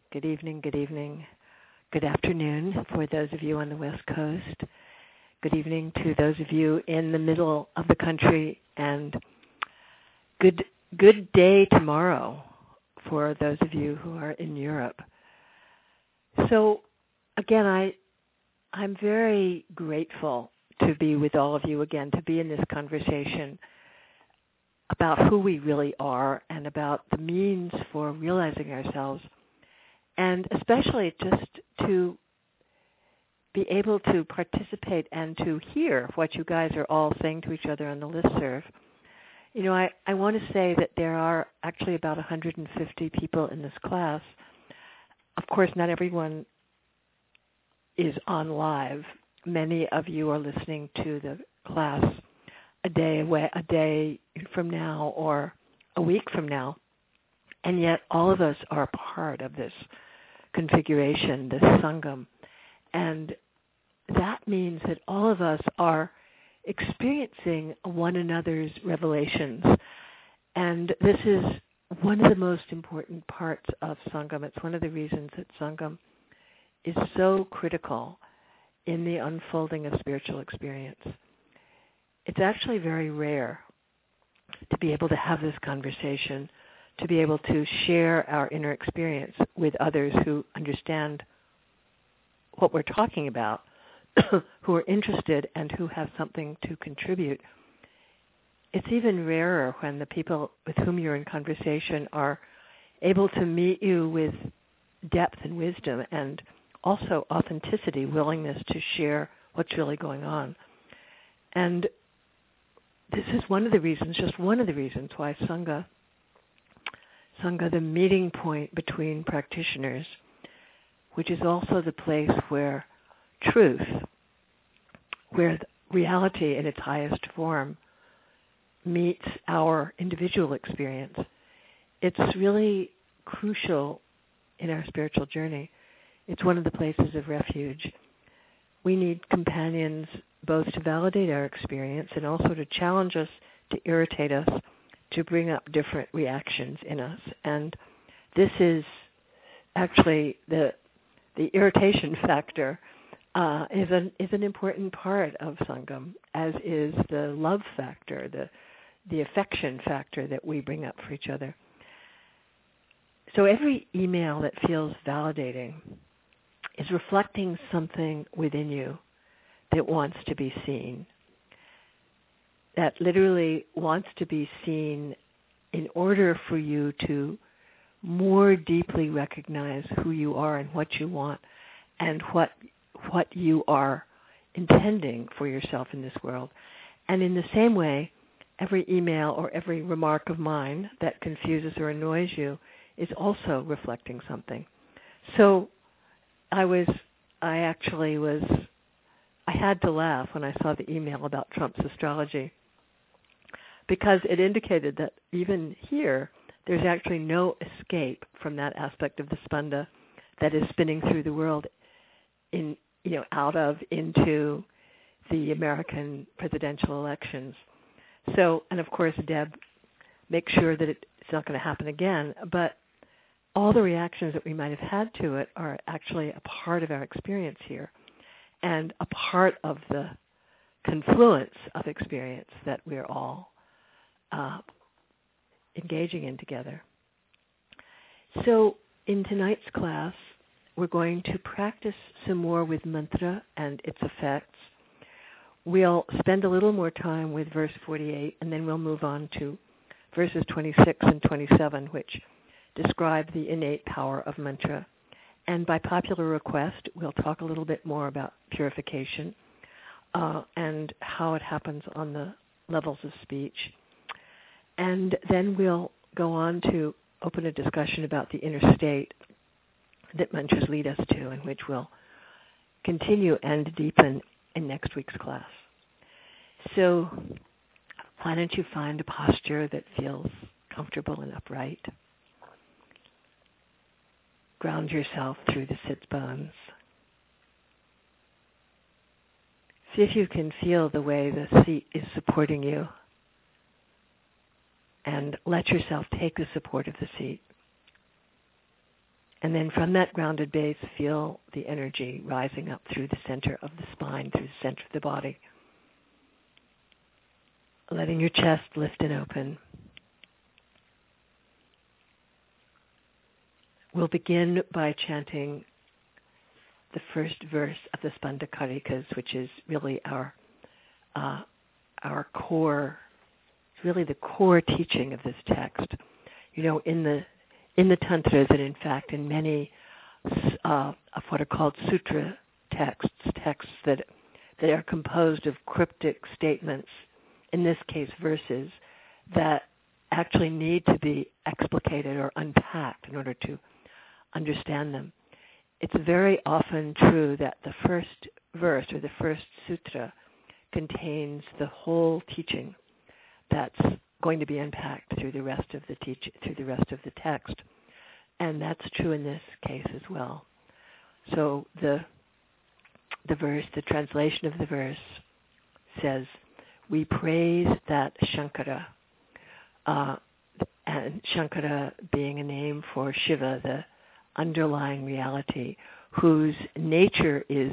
Good evening, good afternoon for those of you on the West Coast. Good evening to those of you in the middle of the country, and good day tomorrow for those of you who are in Europe. So again, I'm very grateful to be with all of you again, to be in this conversation about who we really are and about the means for realizing ourselves, and especially just to be able to participate and to hear what you guys are all saying to each other on the listserv. You know, I want to say that there are actually about 150 people in this class. Of course, not everyone is on live. Many of you are listening to the class a day from now or a week from now, and yet all of us are a part of this configuration, this Sangam, and that means that all of us are experiencing one another's revelations, and this is one of the most important parts of Sangam. It's one of the reasons that Sangam is so critical in the unfolding of spiritual experience. It's actually very rare to be able to have this conversation, to be able to share our inner experience with others who understand what we're talking about, who are interested and who have something to contribute. It's even rarer when the people with whom you're in conversation are able to meet you with depth and wisdom and also authenticity, willingness to share what's really going on. And this is one of the reasons, just one of the reasons why Sangha, the meeting point between practitioners, which is also the place where truth, where reality in its highest form meets our individual experience. It's really crucial in our spiritual journey. It's one of the places of refuge. We need companions both to validate our experience and also to challenge us, to irritate us, to bring up different reactions in us. And this is actually the irritation factor is an important part of Sangam, as is the love factor, the affection factor that we bring up for each other. So every email that feels validating is reflecting something within you that wants to be seen, that literally wants to be seen in order for you to more deeply recognize who you are and what you want and what you are intending for yourself in this world. And in the same way, every email or every remark of mine that confuses or annoys you is also reflecting something. So I had to laugh when I saw the email about Trump's astrology, because it indicated that even here, there's actually no escape from that aspect of the spanda that is spinning through the world into the American presidential elections. So, and of course, Deb makes sure that it's not going to happen again, but all the reactions that we might have had to it are actually a part of our experience here and a part of the confluence of experience that we're all engaging in together. So in tonight's class, we're going to practice some more with mantra and its effects. We'll spend a little more time with verse 48, and then we'll move on to verses 26 and 27, which describe the innate power of mantra. And by popular request, we'll talk a little bit more about purification and how it happens on the levels of speech. And then we'll go on to open a discussion about the inner state that mantras lead us to, and which we'll continue and deepen in next week's class. So why don't you find a posture that feels comfortable and upright. Ground yourself through the sits bones. See if you can feel the way the seat is supporting you, and let yourself take the support of the seat. And then from that grounded base, feel the energy rising up through the center of the spine, through the center of the body. Letting your chest lift and open. We'll begin by chanting the first verse of the Spanda Karikas, which is really our core, really the core teaching of this text. You know, in the tantras, and in fact in many of what are called sutra texts that are composed of cryptic statements, in this case verses, that actually need to be explicated or unpacked in order to understand them. It's very often true that the first verse or the first sutra contains the whole teaching that's going to be unpacked through the rest of the text, and that's true in this case as well. So the translation of the verse says, "We praise that Shankara," and Shankara being a name for Shiva, the underlying reality, whose nature is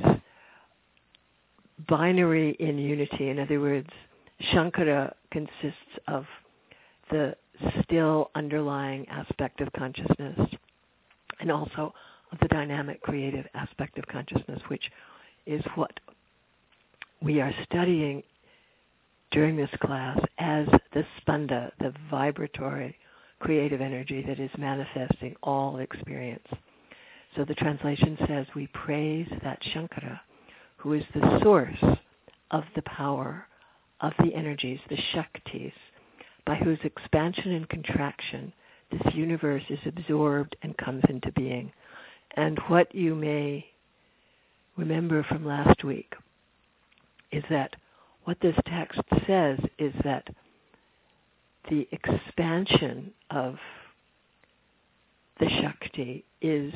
binary in unity. In other words, Shankara consists of the still underlying aspect of consciousness and also of the dynamic creative aspect of consciousness, which is what we are studying during this class as the spanda, the vibratory creative energy that is manifesting all experience. So the translation says, "We praise that Shankara, who is the source of the power of the energies, the Shaktis, by whose expansion and contraction this universe is absorbed and comes into being." And what you may remember from last week is that what this text says is that the expansion of the Shakti is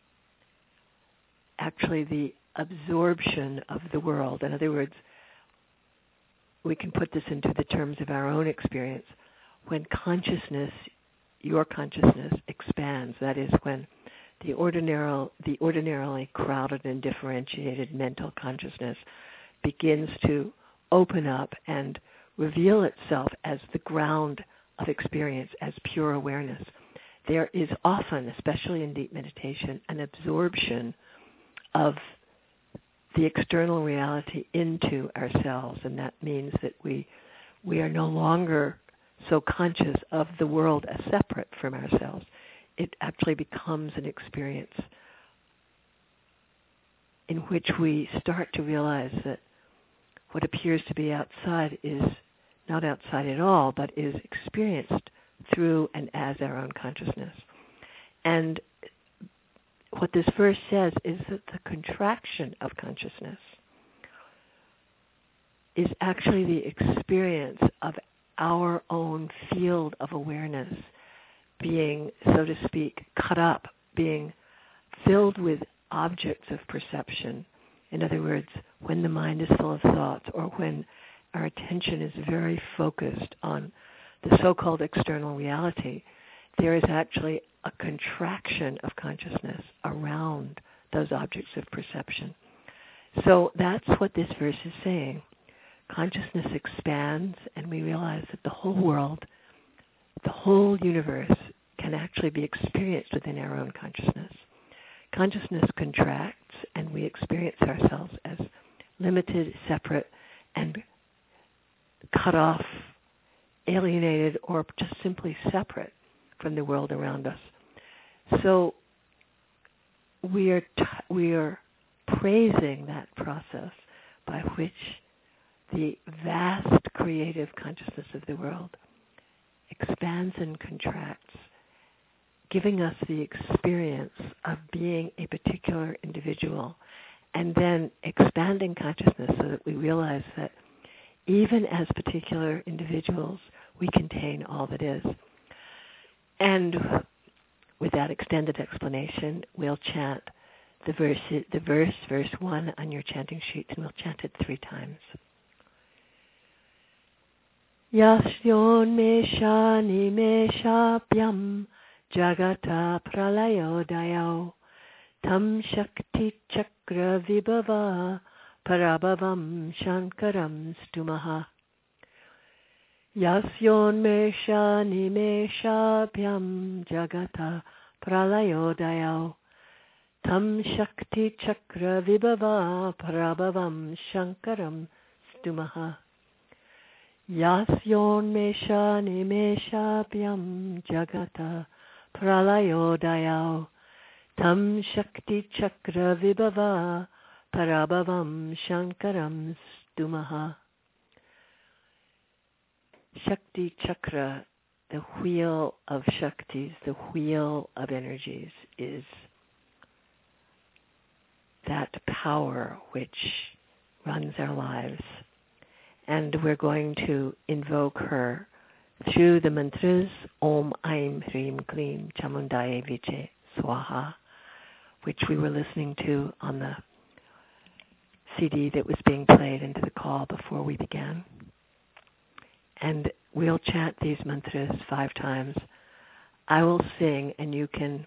actually the absorption of the world. In other words, we can put this into the terms of our own experience. When consciousness, your consciousness, expands, that is when the ordinarily crowded and differentiated mental consciousness begins to open up and reveal itself as the ground of experience, as pure awareness. There is often, especially in deep meditation, an absorption of the external reality into ourselves, and that means that we are no longer so conscious of the world as separate from ourselves. It actually becomes an experience in which we start to realize that what appears to be outside is not outside at all, but is experienced through and as our own consciousness. And what this verse says is that the contraction of consciousness is actually the experience of our own field of awareness being, so to speak, cut up, being filled with objects of perception. In other words, when the mind is full of thoughts, or when our attention is very focused on the so-called external reality, there is actually a contraction of consciousness around those objects of perception. So that's what this verse is saying. Consciousness expands, and we realize that the whole world, the whole universe, can actually be experienced within our own consciousness. Consciousness contracts, and we experience ourselves as limited, separate, and cut off, alienated, or just simply separate from the world around us. So we are praising that process by which the vast creative consciousness of the world expands and contracts, giving us the experience of being a particular individual, and then expanding consciousness so that we realize that even as particular individuals, we contain all that is. And with that extended explanation, we'll chant verse 1 on your chanting sheet, and we'll chant it 3 times. Yasyon me sha ni me sha pyam Jagata pralayodaya tam shakti chakra vibhava parabhavam shankaram stumaha yasyon mesha nimeshabhyam jagata pralayodaya tam shakti chakra vibhava parabhavam shankaram stumaha yasyon mesha nimeshabhyam jagata pralayodaya tam shakti chakra vibhava parabhavam shankaram stumaha. Shakti chakra, the wheel of shaktis, the wheel of energies, is that power which runs our lives. And we're going to invoke her through the mantras Om Aim Hrim Klim Chamundaye Viche Swaha, which we were listening to on the CD that was being played into the call before we began. And we'll chant these mantras 5 times. I will sing, and you can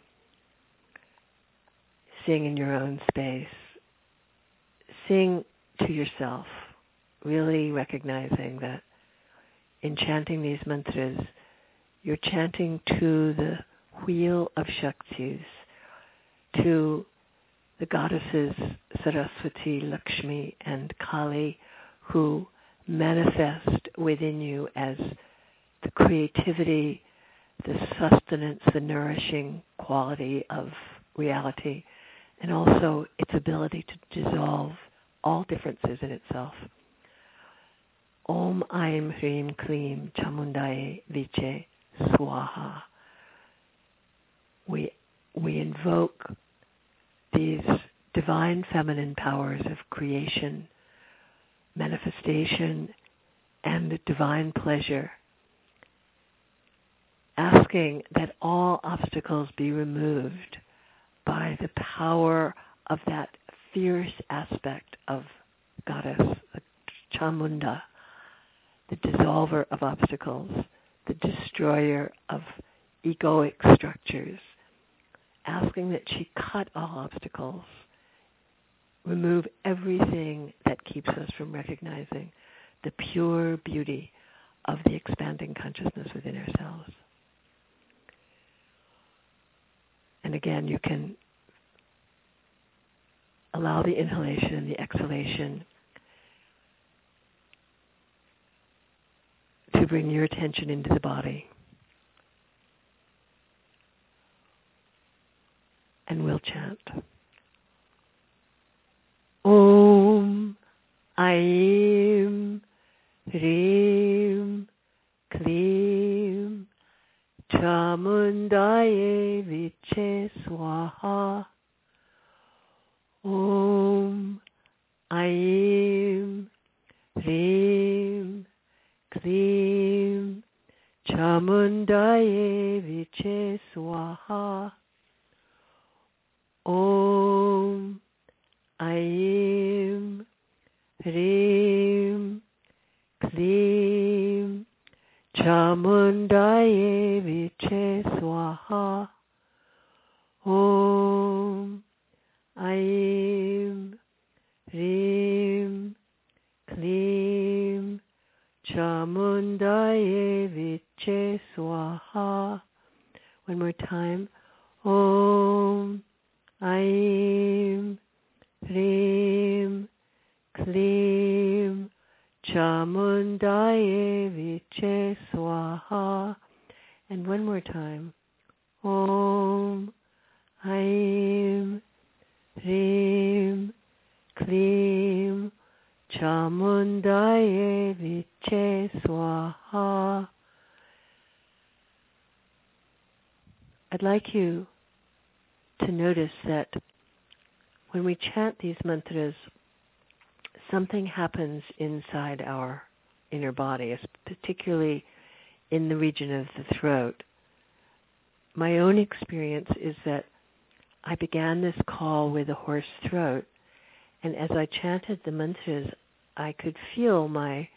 sing in your own space. Sing to yourself, really recognizing that in chanting these mantras, you're chanting to the wheel of Shaktis, to the goddesses Saraswati, Lakshmi, and Kali, who manifest within you as the creativity, the sustenance, the nourishing quality of reality, and also its ability to dissolve all differences in itself. Om Aim Hrim Klim Chamundaye Viche Swaha. We invoke these divine feminine powers of creation, manifestation, and divine pleasure, asking that all obstacles be removed by the power of that fierce aspect of Goddess, the Chamunda, the dissolver of obstacles, the destroyer of egoic structures, asking that she cut all obstacles, remove everything that keeps us from recognizing the pure beauty of the expanding consciousness within ourselves. And again, you can allow the inhalation and the exhalation to bring your attention into the body. And we'll chant. Om Aim Hrim Klim Chamundaye Viche Swaha. Om Aim Hrim Klim Chamundaye Viche Swaha. Om Aim Hrim Klim Chamundaye Viche Swaha. Om Aim Hrim Klim Chamundaye Viche Swaha. One more time. Om Aim Hrim Klim Chamundaye Viche Swaha. And one more time. Om Aim Hrim Klim Chamundaye Viche Swaha. I'd like you to notice that when we chant these mantras, something happens inside our inner body, particularly in the region of the throat. My own experience is that I began this call with a hoarse throat, and as I chanted the mantras, I could feel my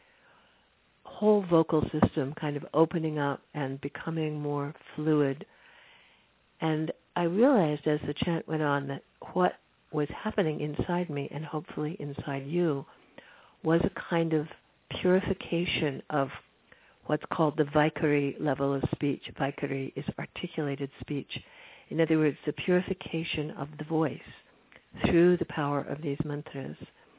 whole vocal system kind of opening up and becoming more fluid. And I realized as the chant went on that what was happening inside me and hopefully inside you was a kind of purification of what's called the Vaikari level of speech. Vaikari is articulated speech. In other words, the purification of the voice through the power of these mantras.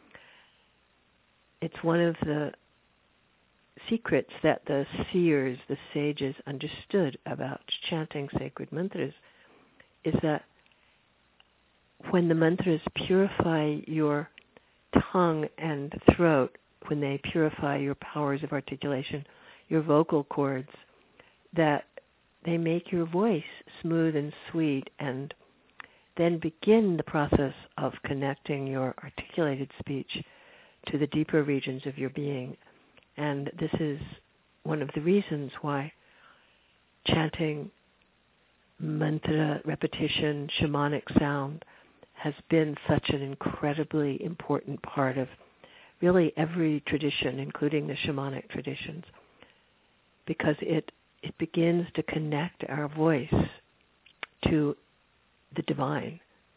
It's one of the secrets that the seers, the sages, understood about chanting sacred mantras is that when the mantras purify your tongue and throat, when they purify your powers of articulation, your vocal cords, that they make your voice smooth and sweet, and then begin the process of connecting your articulated speech to the deeper regions of your being. And this is one of the reasons why chanting, mantra repetition, shamanic sound has been such an incredibly important part of really every tradition, including the shamanic traditions, because it begins to connect our voice to the divine.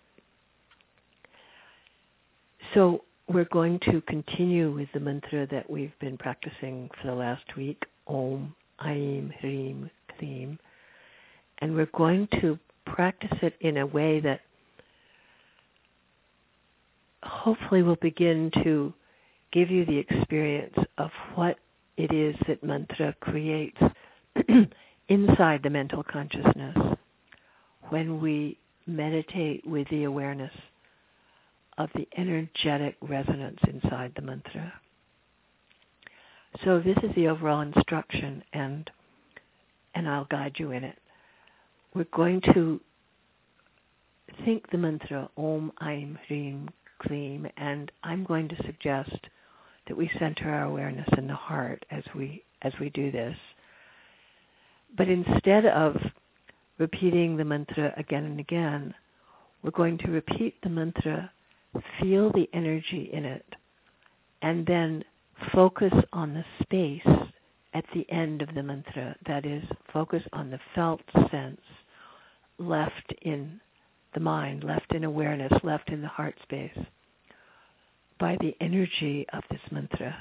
So we're going to continue with the mantra that we've been practicing for the last week, Om, Aim, Hrim, Klim. And we're going to practice it in a way that hopefully will begin to give you the experience of what it is that mantra creates inside the mental consciousness when we meditate with the awareness of the energetic resonance inside the mantra. So this is the overall instruction, and I'll guide you in it. We're going to think the mantra Om, Aim, Hrim, Klim, and I'm going to suggest that we center our awareness in the heart as we do this. But instead of repeating the mantra again and again, we're going to repeat the mantra, feel the energy in it, and then focus on the space at the end of the mantra. That is, focus on the felt sense left in the mind, left in awareness, left in the heart space by the energy of this mantra.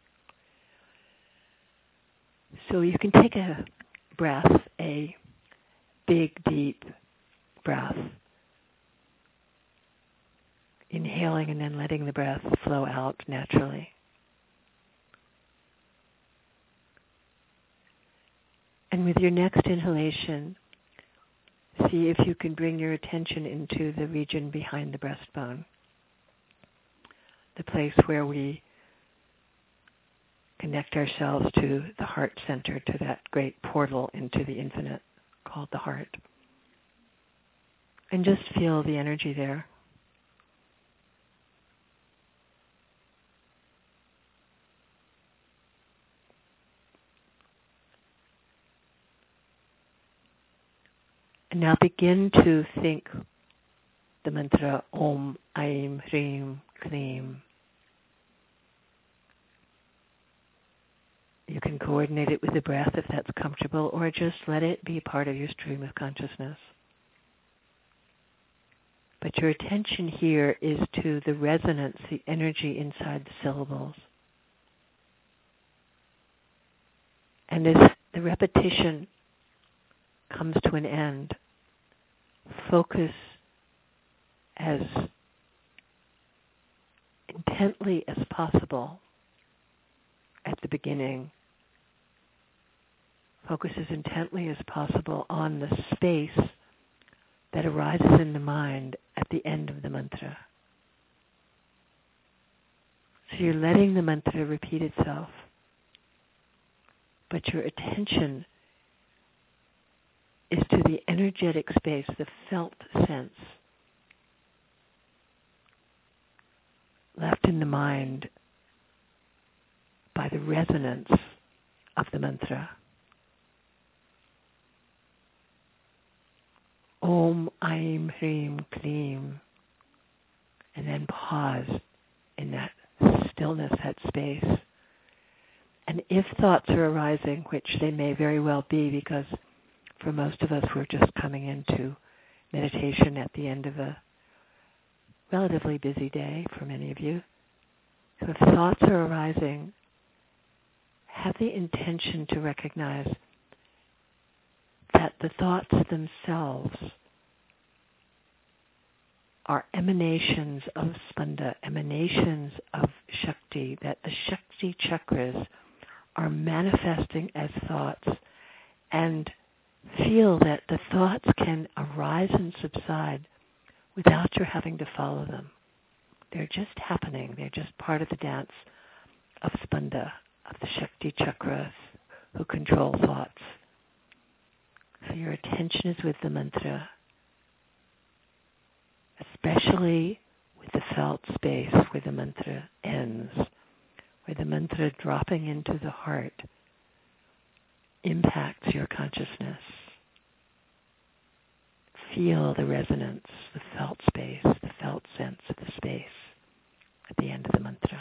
So you can take a breath, a big, deep breath, inhaling and then letting the breath flow out naturally. And with your next inhalation, see if you can bring your attention into the region behind the breastbone, the place where we connect ourselves to the heart center, to that great portal into the infinite called the heart. And just feel the energy there. And now begin to think the mantra Om, Aim, Hrim, Klim. You can coordinate it with the breath if that's comfortable, or just let it be part of your stream of consciousness. But your attention here is to the resonance, the energy inside the syllables. And as the repetition comes to an end, focus as intently as possible at the beginning. Focus as intently as possible on the space that arises in the mind at the end of the mantra. So you're letting the mantra repeat itself, but your attention is to the energetic space, the felt sense left in the mind by the resonance of the mantra. Om, Aim, Hrim, Klim. And then pause in that stillness, that space. And if thoughts are arising, which they may very well be, because for most of us we're just coming into meditation at the end of a relatively busy day for many of you. So if thoughts are arising, have the intention to recognize that the thoughts themselves are emanations of Spanda, emanations of Shakti, that the Shakti chakras are manifesting as thoughts, and feel that the thoughts can arise and subside without your having to follow them. They're just happening. They're just part of the dance of Spanda, of the Shakti chakras who control thoughts. So your attention is with the mantra, especially with the felt space where the mantra ends, where the mantra dropping into the heart impacts your consciousness. Feel the resonance, the felt space, the felt sense of the space at the end of the mantra.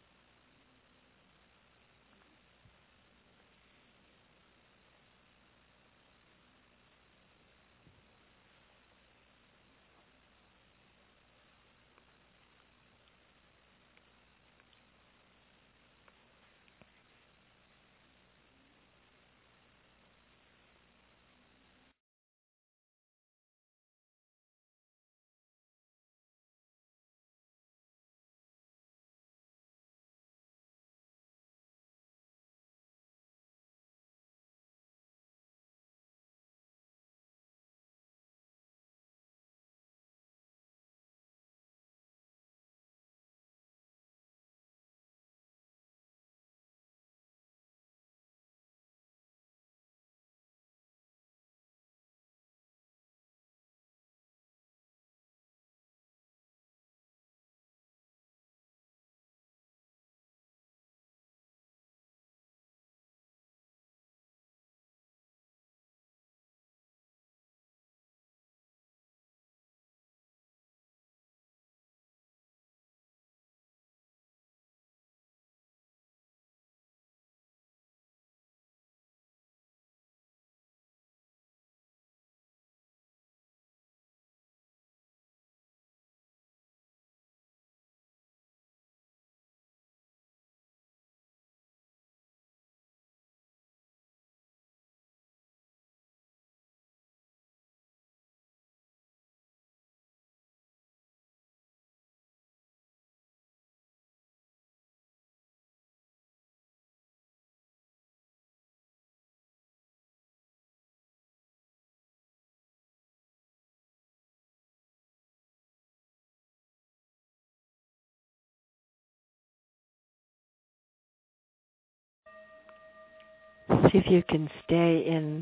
See if you can stay in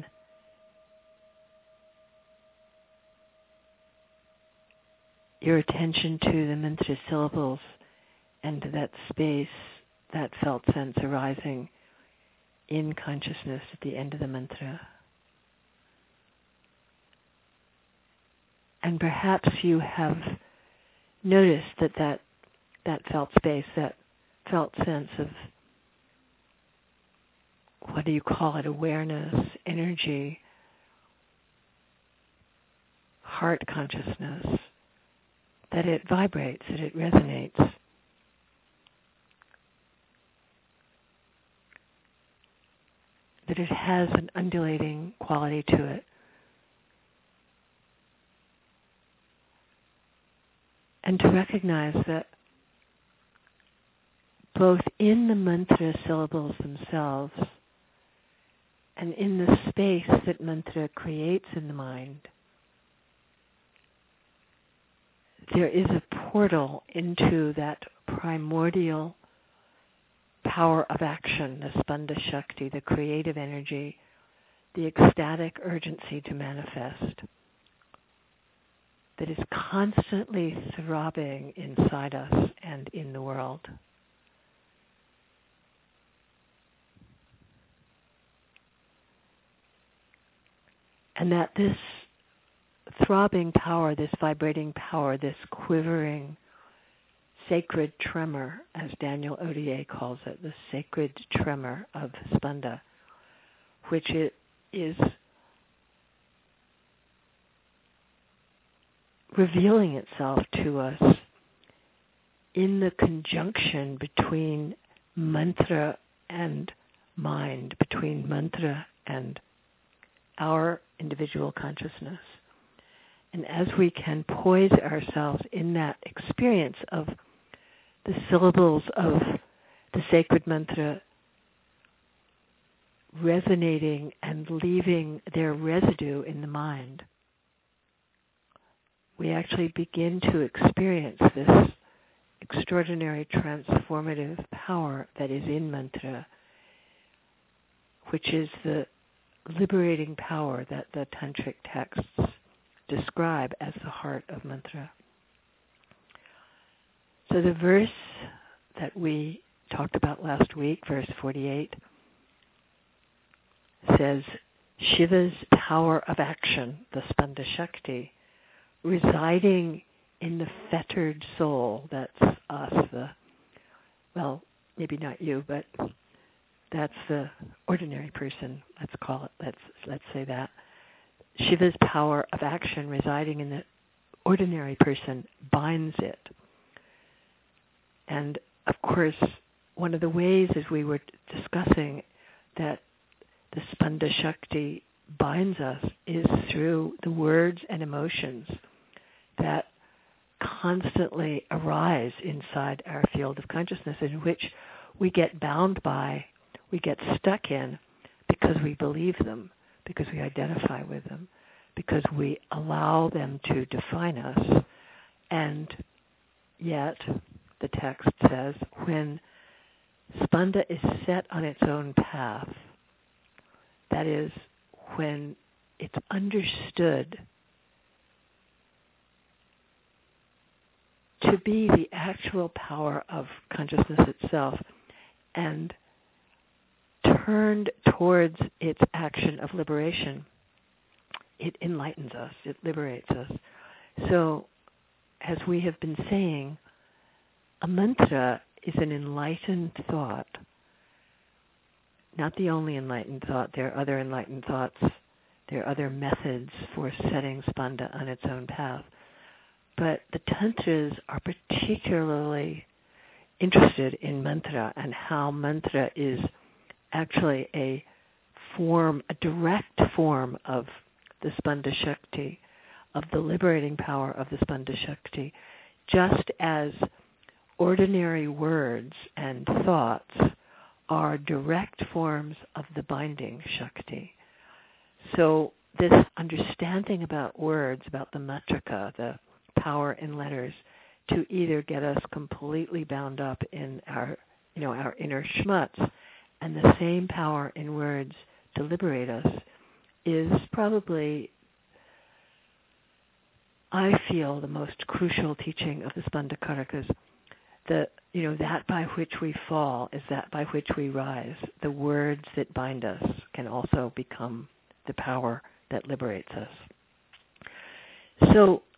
your attention to the mantra syllables and to that space, that felt sense arising in consciousness at the end of the mantra. And perhaps you have noticed that felt space, that felt sense of, what do you call it, awareness, energy, heart consciousness, that it vibrates, that it resonates. That it has an undulating quality to it. And to recognize that both in the mantra syllables themselves and in the space that mantra creates in the mind, there is a portal into that primordial power of action, the Spanda Shakti, the creative energy, the ecstatic urgency to manifest, that is constantly throbbing inside us and in the world. And that this throbbing power, this vibrating power, this quivering sacred tremor, as Daniel Odier calls it, the sacred tremor of Spanda, which it is revealing itself to us in the conjunction between mantra and mind, between mantra and our individual consciousness. And as we can poise ourselves in that experience of the syllables of the sacred mantra resonating and leaving their residue in the mind, we actually begin to experience this extraordinary transformative power that is in mantra, which is the liberating power that the tantric texts describe as the heart of mantra. So the verse that we talked about last week, verse 48, says, Shiva's power of action, the Spanda Shakti, residing in the fettered soul, that's us, well, maybe not you, but that's the ordinary person, let's call it, let's say that. Shiva's power of action residing in the ordinary person binds it. And of course, one of the ways, as we were discussing, that the Spanda Shakti binds us is through the words and emotions that constantly arise inside our field of consciousness, in which we get bound by, we get stuck in, because we believe them, because we identify with them, because we allow them to define us. And yet, the text says, when Spanda is set on its own path, that is, when it's understood to be the actual power of consciousness itself and turned towards its action of liberation, it enlightens us, it liberates us. So, as we have been saying, a mantra is an enlightened thought. Not the only enlightened thought. There are other enlightened thoughts. There are other methods for setting Spanda on its own path. But the Tantras are particularly interested in mantra and how mantra is actually a direct form of the Spanda Shakti, of the liberating power of the Spanda Shakti, just as ordinary words and thoughts are direct forms of the binding Shakti. So this understanding about words, about the matrika, the power in letters, to either get us completely bound up in our inner schmutz, and the same power in words to liberate us, is probably, I feel, the most crucial teaching of the Spanda Karakas. That by which we fall is that by which we rise. The words that bind us can also become the power that liberates us. So,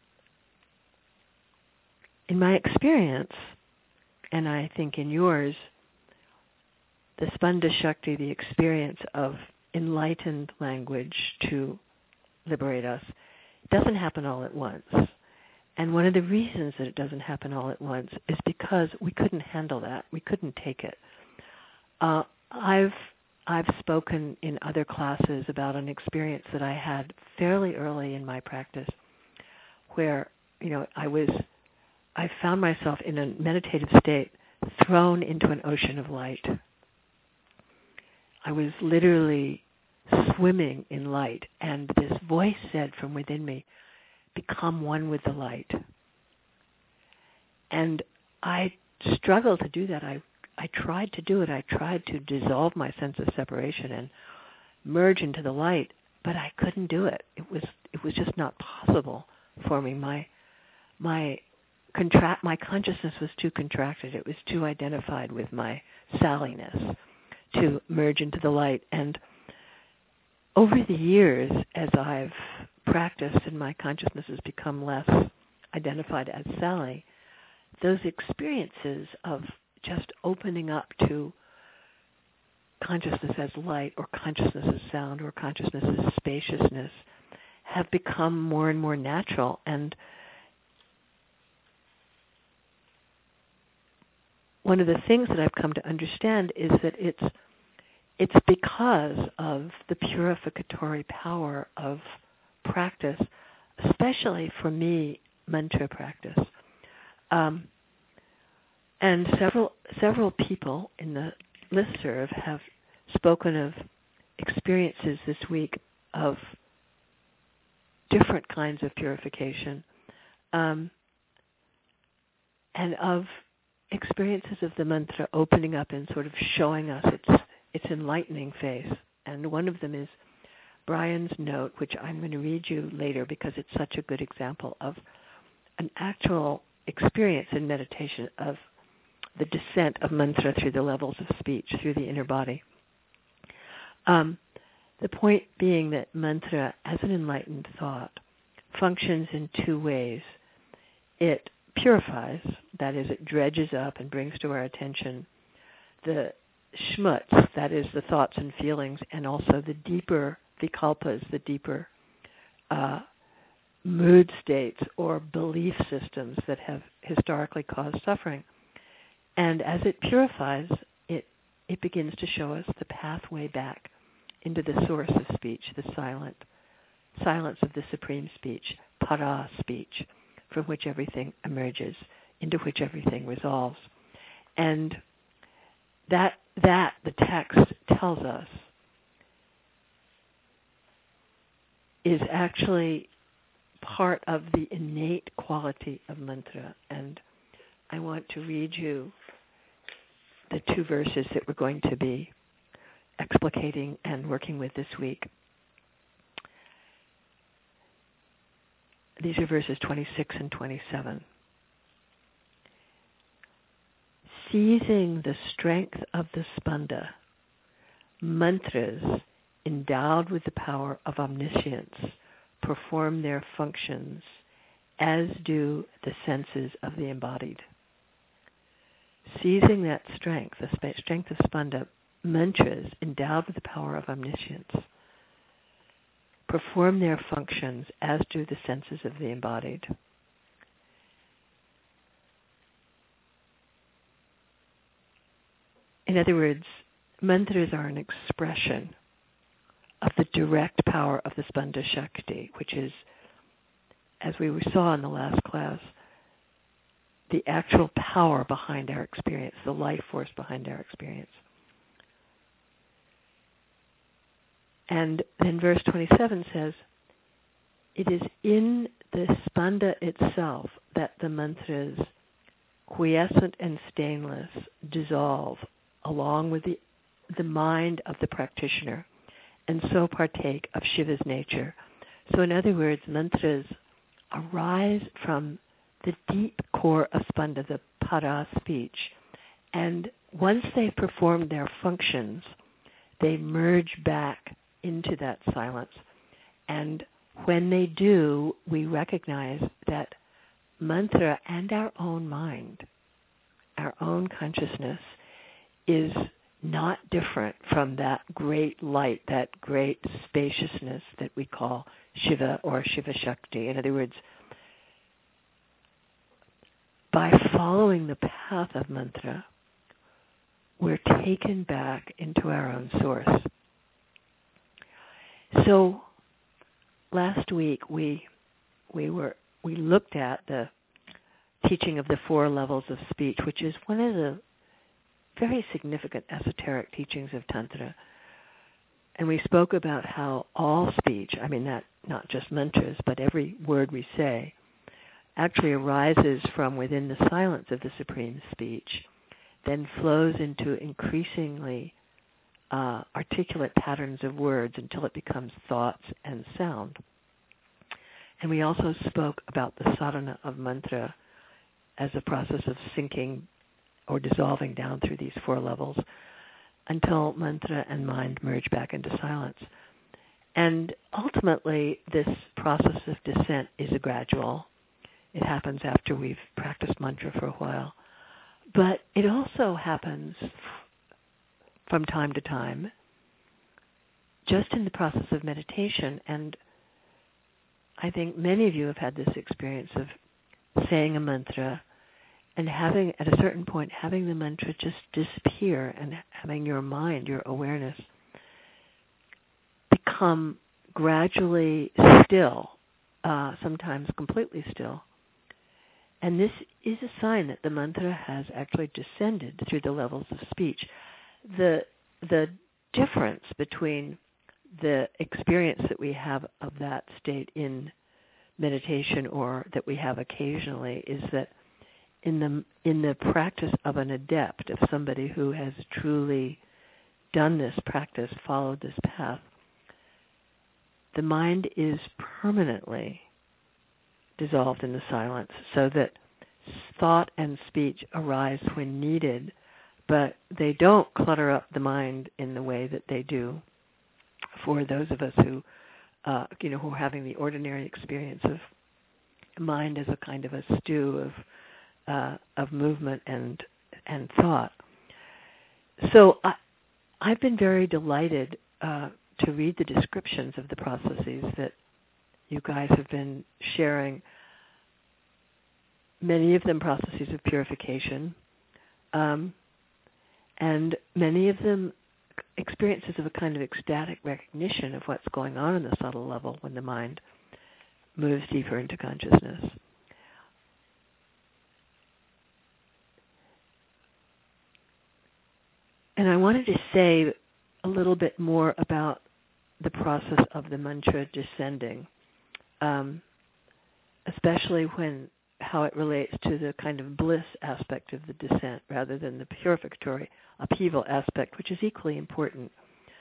in my experience, and I think in yours, the Spanda Shakti, the experience of enlightened language to liberate us, doesn't happen all at once. And one of the reasons that it doesn't happen all at once is because we couldn't handle that. We couldn't take it. I've spoken in other classes about an experience that I had fairly early in my practice, where I found myself in a meditative state, thrown into an ocean of light. I was literally swimming in light, and this voice said from within me, "Become one with the light." And I struggled to do that. I tried to do it. I tried to dissolve my sense of separation and merge into the light, but I couldn't do it. It was just not possible for me. My consciousness was too contracted. It was too identified with my salliness to merge into the light. And over the years, as I've practiced and my consciousness has become less identified as Sally, those experiences of just opening up to consciousness as light, or consciousness as sound, or consciousness as spaciousness have become more and more natural. And one of the things that I've come to understand is that it's because of the purificatory power of practice, especially for me, mantra practice. And several people in the listserv have spoken of experiences this week of different kinds of purification, and of experiences of the mantra opening up and sort of showing us its enlightening face. And one of them is Brian's note, which I'm going to read you later because it's such a good example of an actual experience in meditation of the descent of mantra through the levels of speech, through the inner body. The point being that mantra, as an enlightened thought, functions in two ways. It purifies, that is, it dredges up and brings to our attention the shmuts, that is, the thoughts and feelings, and also the deeper vikalpas, the deeper mood states or belief systems that have historically caused suffering. And as it purifies, it begins to show us the pathway back into the source of speech, the silence of the supreme speech, para speech, from which everything emerges, into which everything resolves. And that the text tells us is actually part of the innate quality of mantra. And I want to read you the two verses that we're going to be explicating and working with this week. These are verses 26 and 27. Seizing the strength of the spanda, mantras endowed with the power of omniscience perform their functions, as do the senses of the embodied. Seizing that strength, the strength of spanda, mantras endowed with the power of omniscience perform their functions, as do the senses of the embodied. In other words, mantras are an expression of the direct power of the Spanda Shakti, which is, as we saw in the last class, the actual power behind our experience, the life force behind our experience. And then verse 27 says, it is in the Spanda itself that the mantras, quiescent and stainless, dissolve along with the mind of the practitioner, and so partake of Shiva's nature. So in other words, mantras arise from the deep core of Spanda, the para speech, and once they've performed their functions, they merge back into that silence. And when they do, we recognize that mantra and our own mind, our own consciousness, is not different from that great light, that great spaciousness that we call Shiva or Shiva Shakti. In other words, by following the path of mantra, we're taken back into our own source. So last week we looked at the teaching of the 4 levels of speech, which is one of the very significant esoteric teachings of Tantra. And we spoke about how all speech, I mean not just mantras, but every word we say, actually arises from within the silence of the supreme speech, then flows into increasingly articulate patterns of words until it becomes thoughts and sound. And we also spoke about the sadhana of mantra as a process of sinking or dissolving down through these 4 levels until mantra and mind merge back into silence. And ultimately, this process of descent is a gradual. It happens after we've practiced mantra for a while. But it also happens from time to time, just in the process of meditation. And I think many of you have had this experience of saying a mantra and having, at a certain point, having the mantra just disappear and having your mind, your awareness, become gradually still, sometimes completely still. And this is a sign that the mantra has actually descended through the levels of speech. The difference between the experience that we have of that state in meditation or that we have occasionally is that in the practice of an adept, of somebody who has truly done this practice, followed this path, the mind is permanently dissolved in the silence so that thought and speech arise when needed, but they don't clutter up the mind in the way that they do for those of us who are having the ordinary experience of mind as a kind of a stew of movement and thought. So I've been very delighted to read the descriptions of the processes that you guys have been sharing. Many of them processes of purification, and many of them experiences of a kind of ecstatic recognition of what's going on in the subtle level when the mind moves deeper into consciousness. And I wanted to say a little bit more about the process of the mantra descending, especially how it relates to the kind of bliss aspect of the descent rather than the purificatory upheaval aspect, which is equally important.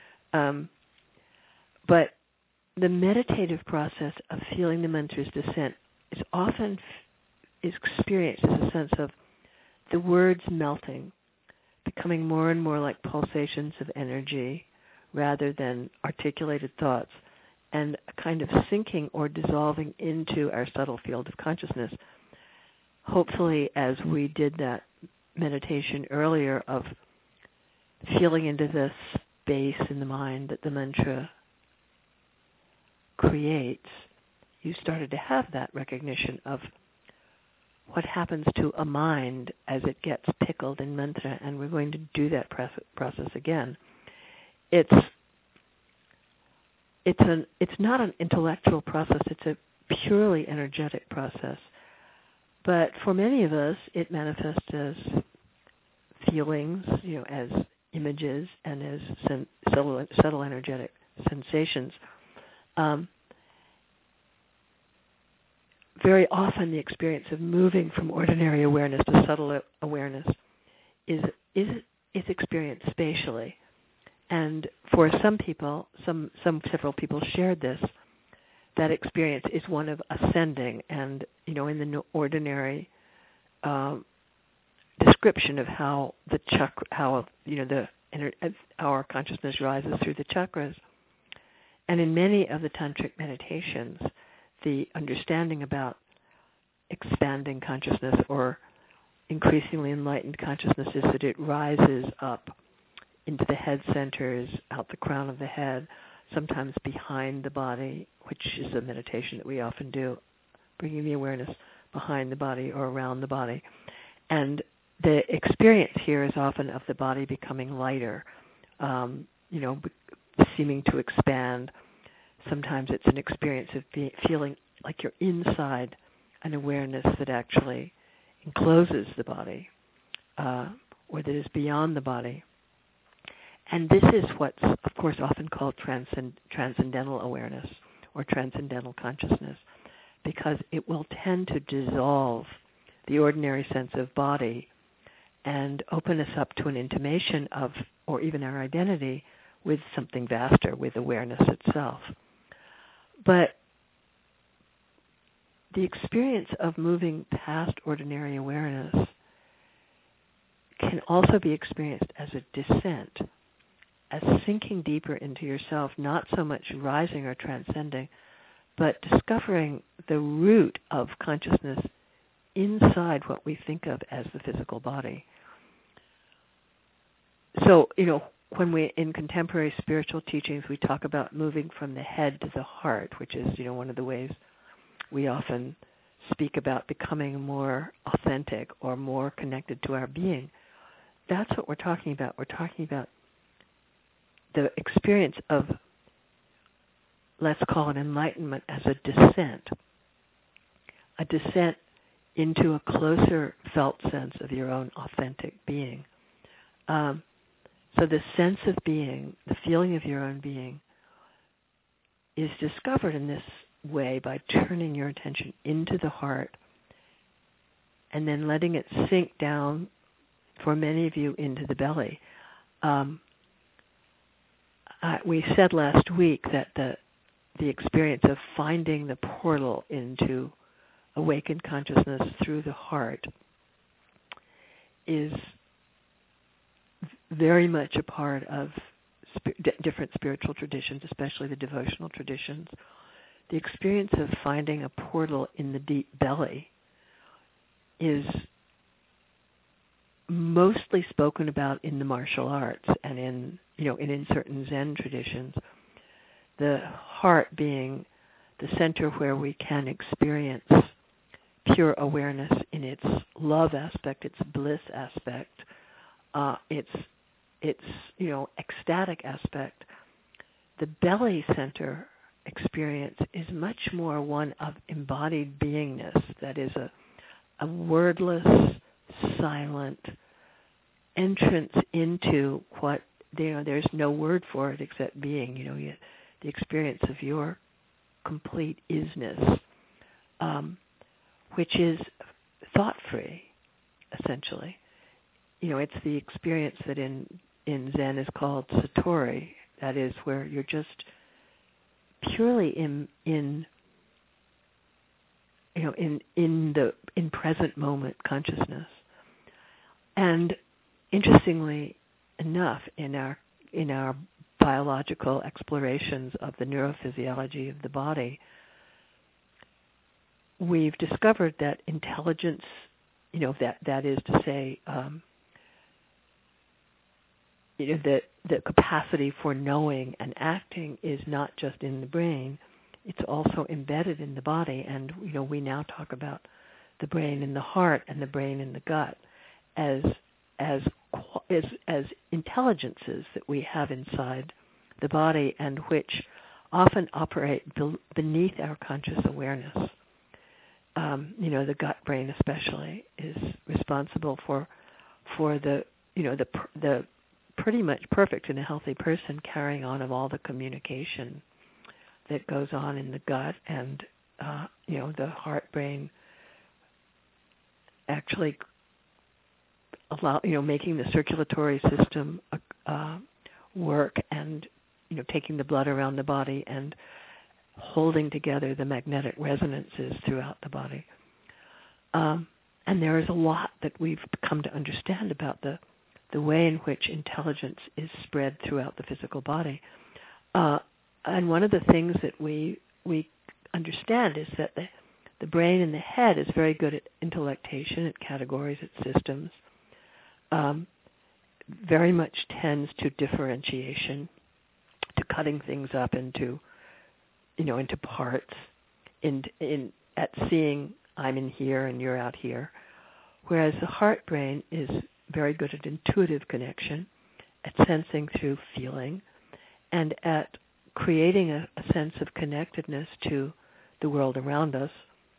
But the meditative process of feeling the mantra's descent is often experienced as a sense of the words melting, becoming more and more like pulsations of energy rather than articulated thoughts, and a kind of sinking or dissolving into our subtle field of consciousness. Hopefully, as we did that meditation earlier of feeling into the space in the mind that the mantra creates, you started to have that recognition of what happens to a mind as it gets pickled in mantra, and we're going to do that process again. It's not an intellectual process, it's a purely energetic process. But for many of us, it manifests as feelings, as images, and as subtle energetic sensations. Very often the experience of moving from ordinary awareness to subtle awareness is experienced spatially. And for some people, several people shared this, that experience is one of ascending, and in the ordinary description of how our consciousness rises through the chakras. And in many of the tantric meditations, the understanding about expanding consciousness or increasingly enlightened consciousness is that it rises up into the head centers, out the crown of the head, sometimes behind the body, which is a meditation that we often do, bringing the awareness behind the body or around the body. And the experience here is often of the body becoming lighter, seeming to expand. Sometimes it's an experience of feeling like you're inside an awareness that actually encloses the body, or that is beyond the body. And this is what's, of course, often called transcendental awareness or transcendental consciousness, because it will tend to dissolve the ordinary sense of body and open us up to an intimation of, or even our identity, with something vaster, with awareness itself. But the experience of moving past ordinary awareness can also be experienced as a descent, as sinking deeper into yourself, not so much rising or transcending, but discovering the root of consciousness inside what we think of as the physical body. So, when we, in contemporary spiritual teachings, we talk about moving from the head to the heart, which is, one of the ways we often speak about becoming more authentic or more connected to our being, that's what we're talking about. We're talking about the experience of, let's call it enlightenment, as a descent into a closer felt sense of your own authentic being. So the sense of being, the feeling of your own being, is discovered in this way by turning your attention into the heart and then letting it sink down, for many of you, into the belly. We said last week that the experience of finding the portal into awakened consciousness through the heart is very much a part of different spiritual traditions, especially the devotional traditions. The experience of finding a portal in the deep belly is mostly spoken about in the martial arts and in certain Zen traditions. The heart being the center where we can experience pure awareness in its love aspect, its bliss aspect, its ecstatic aspect. The belly center experience is much more one of embodied beingness. That is a wordless, silent entrance into what, there's no word for it except being. The experience of your complete isness, which is thought-free, essentially. It's the experience that in Zen is called satori. That is where you're just purely in present moment consciousness. And interestingly enough, in our biological explorations of the neurophysiology of the body, we've discovered that intelligence, that is to say, the capacity for knowing and acting is not just in the brain, it's also embedded in the body. And, we now talk about the brain in the heart and the brain in the gut as intelligences that we have inside the body and which often operate beneath our conscious awareness. The gut brain especially is responsible for the pretty much perfect in a healthy person carrying on of all the communication that goes on in the gut, and the heart brain actually making the circulatory system work, and taking the blood around the body and holding together the magnetic resonances throughout the body. And there is a lot that we've come to understand about the way in which intelligence is spread throughout the physical body. And one of the things that we understand is that the brain and the head is very good at intellectation, it categories, its systems, very much tends to differentiation, to cutting things up into parts, at seeing I'm in here and you're out here, whereas the heart brain is very good at intuitive connection, at sensing through feeling, and at creating a sense of connectedness to the world around us.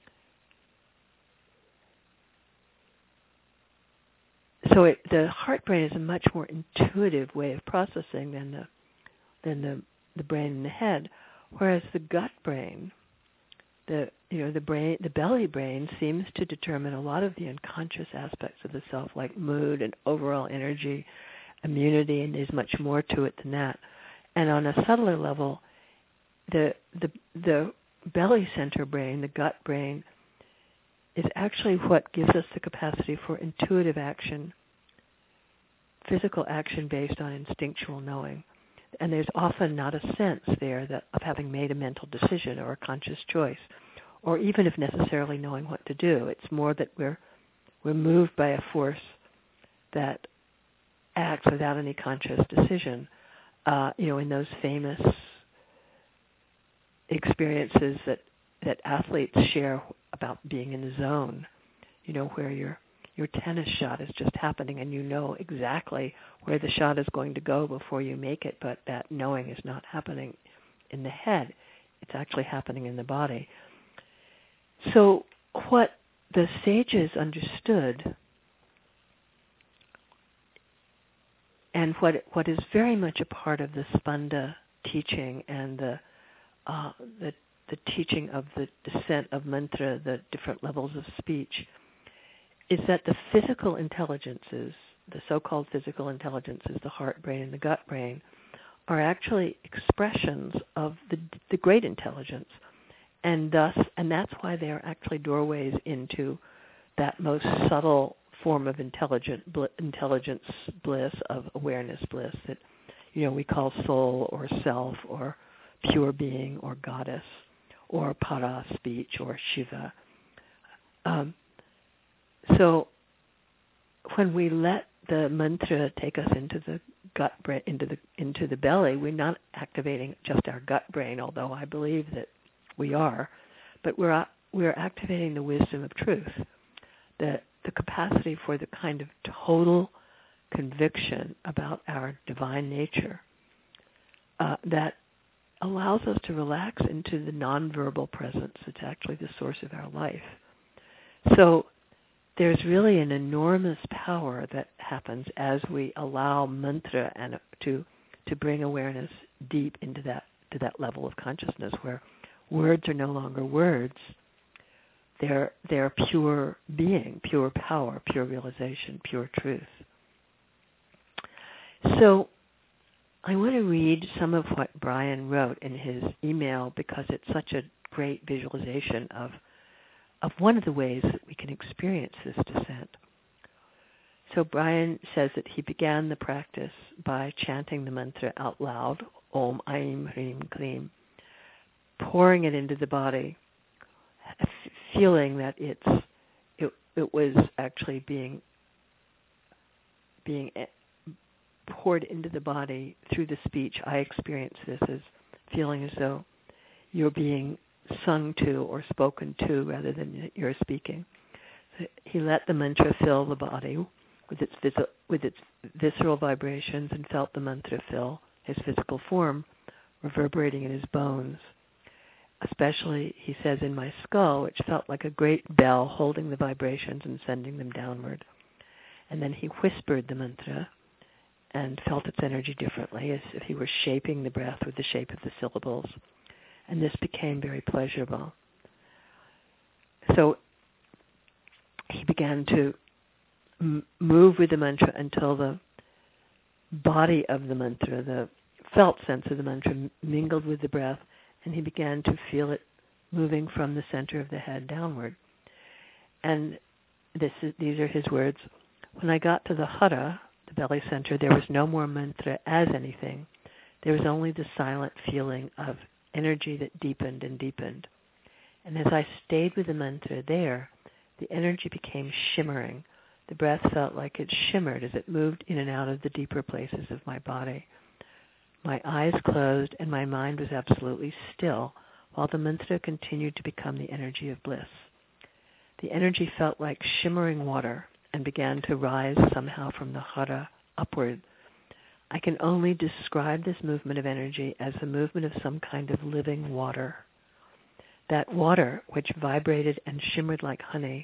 So the heart brain is a much more intuitive way of processing than the brain and the head, whereas the gut brain, the belly brain seems to determine a lot of the unconscious aspects of the self, like mood and overall energy, immunity, and there's much more to it than that. And on a subtler level, the belly center brain, the gut brain, is actually what gives us the capacity for intuitive action, physical action based on instinctual knowing. And there's often not a sense there of having made a mental decision or a conscious choice, or even if necessarily knowing what to do. It's more that we're moved by a force that acts without any conscious decision. In those famous experiences that athletes share about being in the zone, where your tennis shot is just happening and you know exactly where the shot is going to go before you make it, but that knowing is not happening in the head. It's actually happening in the body. So what the sages understood, and what is very much a part of the Spanda teaching and the teaching of the descent of mantra, the different levels of speech, is that the physical intelligences, the so-called physical intelligences, the heart brain and the gut brain, are actually expressions of the great intelligence, and that's why they are actually doorways into that most subtle form of intelligence bliss, of awareness bliss that we call soul or self or pure being or goddess or para, speech, or Shiva. So when we let the mantra take us into the gut brain, into the belly, we're not activating just our gut brain, although I believe that we are, but we're activating the wisdom of truth, the capacity for the kind of total conviction about our divine nature that allows us to relax into the nonverbal presence that's actually the source of our life. So there's really an enormous power that happens as we allow mantra and to bring awareness deep into that level of consciousness where words are no longer words. They're pure being, pure power, pure realization, pure truth. So I want to read some of what Brian wrote in his email because it's such a great visualization of one of the ways that we can experience this descent. So Brian says that he began the practice by chanting the mantra out loud, Om Aim Hrim Klim, pouring it into the body, feeling that it was actually being poured into the body through the speech. I experience this as feeling as though you're being sung to or spoken to rather than you're speaking. So he let the mantra fill the body with its visceral vibrations and felt the mantra fill his physical form, reverberating in his bones. Especially, he says, in my skull, which felt like a great bell holding the vibrations and sending them downward. And then he whispered the mantra and felt its energy differently, as if he were shaping the breath with the shape of the syllables. And this became very pleasurable. So he began to move with the mantra until the body of the mantra, the felt sense of the mantra, mingled with the breath, and he began to feel it moving from the center of the head downward. And these are his words. When I got to the hara, the belly center, there was no more mantra as anything. There was only the silent feeling of energy that deepened and deepened. And as I stayed with the mantra there, the energy became shimmering. The breath felt like it shimmered as it moved in and out of the deeper places of my body. My eyes closed and my mind was absolutely still while the mantra continued to become the energy of bliss. The energy felt like shimmering water and began to rise somehow from the hara upward. I can only describe this movement of energy as the movement of some kind of living water. That water, which vibrated and shimmered like honey,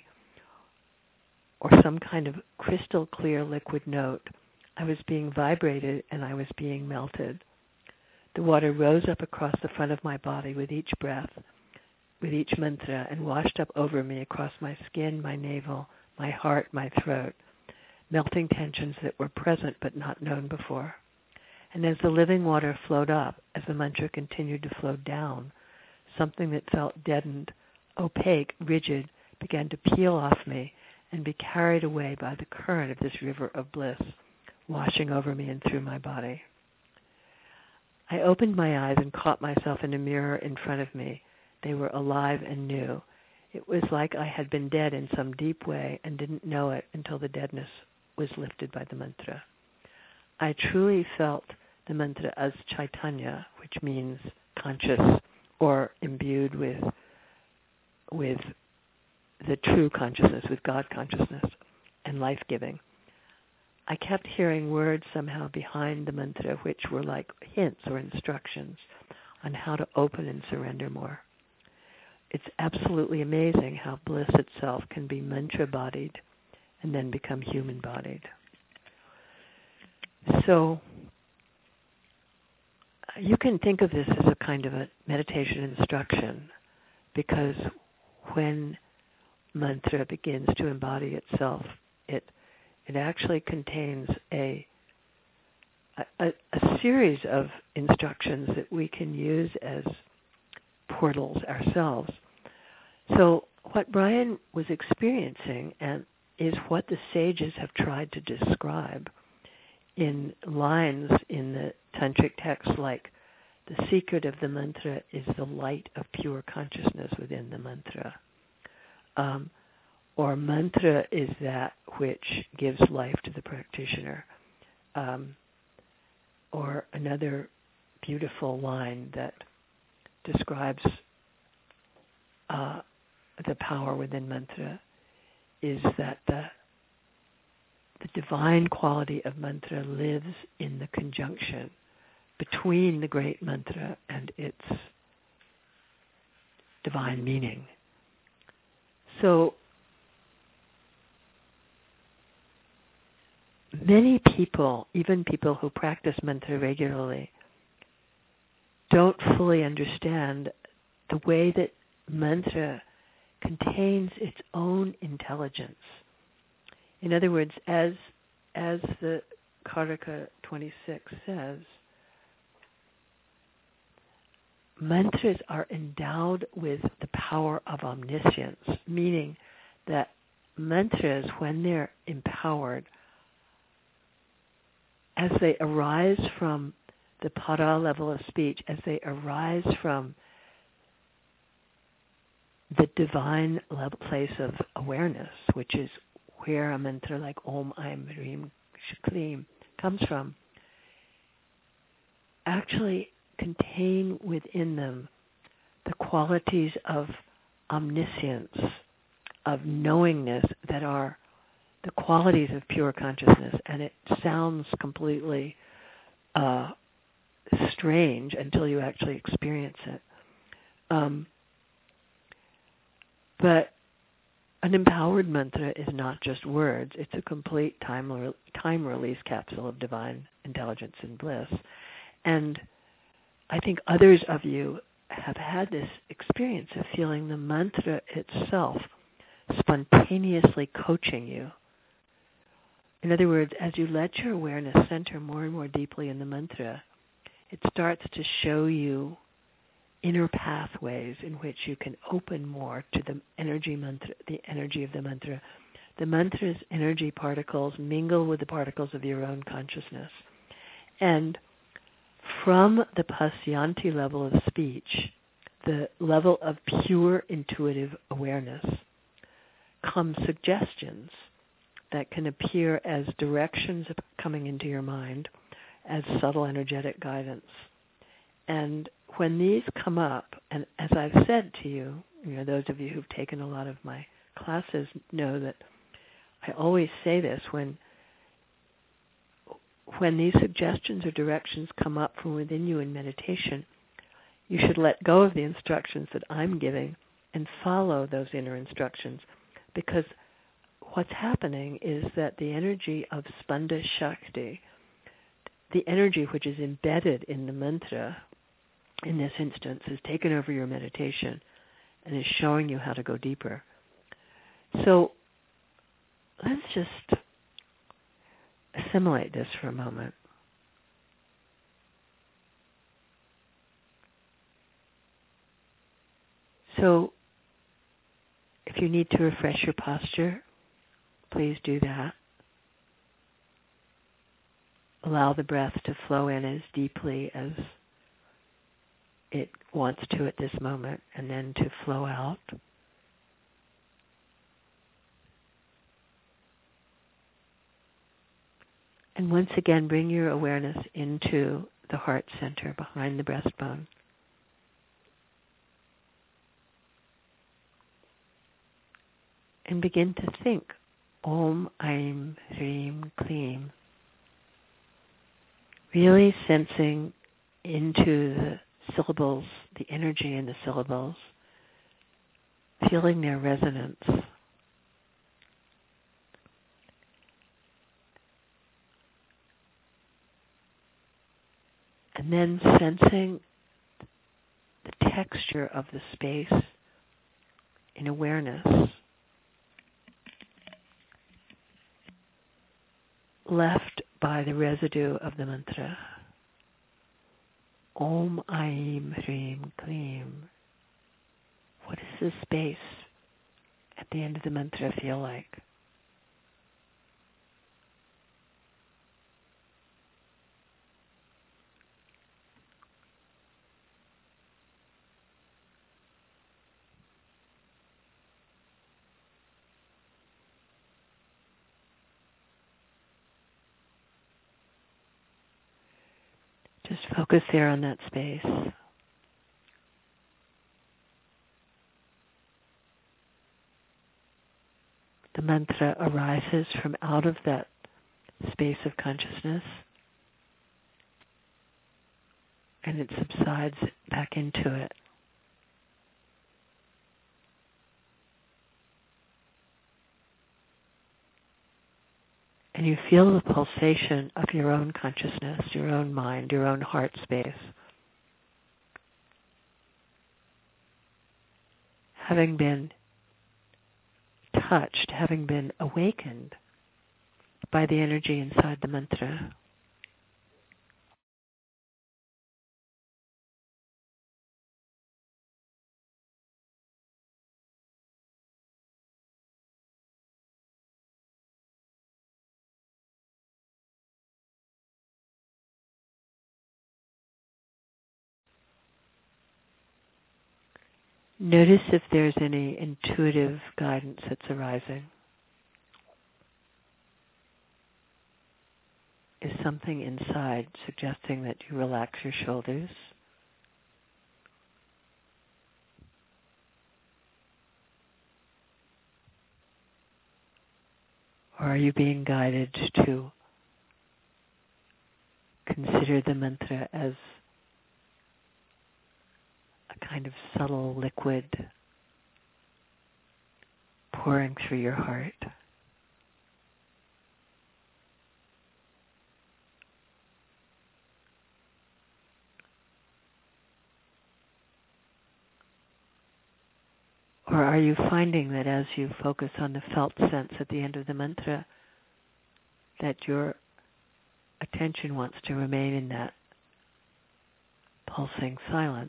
or some kind of crystal clear liquid note, I was being vibrated and I was being melted. The water rose up across the front of my body with each breath, with each mantra, and washed up over me across my skin, my navel, my heart, my throat, melting tensions that were present but not known before. And as the living water flowed up, as the mantra continued to flow down, something that felt deadened, opaque, rigid, began to peel off me and be carried away by the current of this river of bliss, washing over me and through my body. I opened my eyes and caught myself in a mirror in front of me. They were alive and new. It was like I had been dead in some deep way and didn't know it until the deadness was lifted by the mantra. I truly felt the mantra as Chaitanya, which means conscious or imbued with the true consciousness, with God consciousness and life-giving, I kept hearing words somehow behind the mantra which were like hints or instructions on how to open and surrender more. It's absolutely amazing how bliss itself can be mantra-bodied and then become human-bodied. So you can think of this as a kind of a meditation instruction, because when mantra begins to embody itself, it actually contains a series of instructions that we can use as portals ourselves. So what Brian was experiencing and is what the sages have tried to describe in lines in the tantric text, like the secret of the mantra is the light of pure consciousness within the mantra. Or mantra is that which gives life to the practitioner. Or another beautiful line that describes the power within mantra is that the divine quality of mantra lives in the conjunction between the great mantra and its divine meaning. So many people, even people who practice mantra regularly, don't fully understand the way that mantra contains its own intelligence. In other words, as the Karaka 26 says, mantras are endowed with the power of omniscience, meaning that mantras, when they're empowered, as they arise from the para level of speech, as they arise from the divine level, place of awareness, which is where a mantra like Om Aim Hrim Shaklim comes from, actually contain within them the qualities of omniscience, of knowingness, that are the qualities of pure consciousness. And it sounds completely strange until you actually experience it. But an empowered mantra is not just words. It's a complete time release capsule of divine intelligence and bliss. And I think others of you have had this experience of feeling the mantra itself spontaneously coaching you. In other words, as you let your awareness center more and more deeply in the mantra, it starts to show you inner pathways in which you can open more to the energy mantra, the energy of the mantra. The mantra's energy particles mingle with the particles of your own consciousness. And from the pasyanti level of speech, the level of pure intuitive awareness, come suggestions that can appear as directions coming into your mind, as subtle energetic guidance. And when these come up, and as I've said to you, those of you who've taken a lot of my classes know that I always say this, when these suggestions or directions come up from within you in meditation, you should let go of the instructions that I'm giving and follow those inner instructions, because what's happening is that the energy of Spanda Shakti, the energy which is embedded in the mantra, in this instance, has taken over your meditation and is showing you how to go deeper. So let's just assimilate this for a moment. So if you need to refresh your posture, please do that. Allow the breath to flow in as deeply as it wants to at this moment, and then to flow out. And once again, bring your awareness into the heart center behind the breastbone. and begin to think Om Aim Hreem Kleem, really sensing into the syllables, the energy in the syllables, feeling their resonance. And then sensing the texture of the space in awareness, left by the residue of the mantra. Om Aim Hreem Kleem. What does the space at the end of the mantra feel like? Just focus there on that space. The mantra arises from out of that space of consciousness, and it subsides back into it. And you feel the pulsation of your own consciousness, your own mind, your own heart space. Having been touched, having been awakened by the energy inside the mantra. Notice if there's any intuitive guidance that's arising. Is something inside suggesting that you relax your shoulders? Or are you being guided to consider the mantra as a kind of subtle liquid pouring through your heart? Or are you finding that as you focus on the felt sense at the end of the mantra, that your attention wants to remain in that pulsing silence?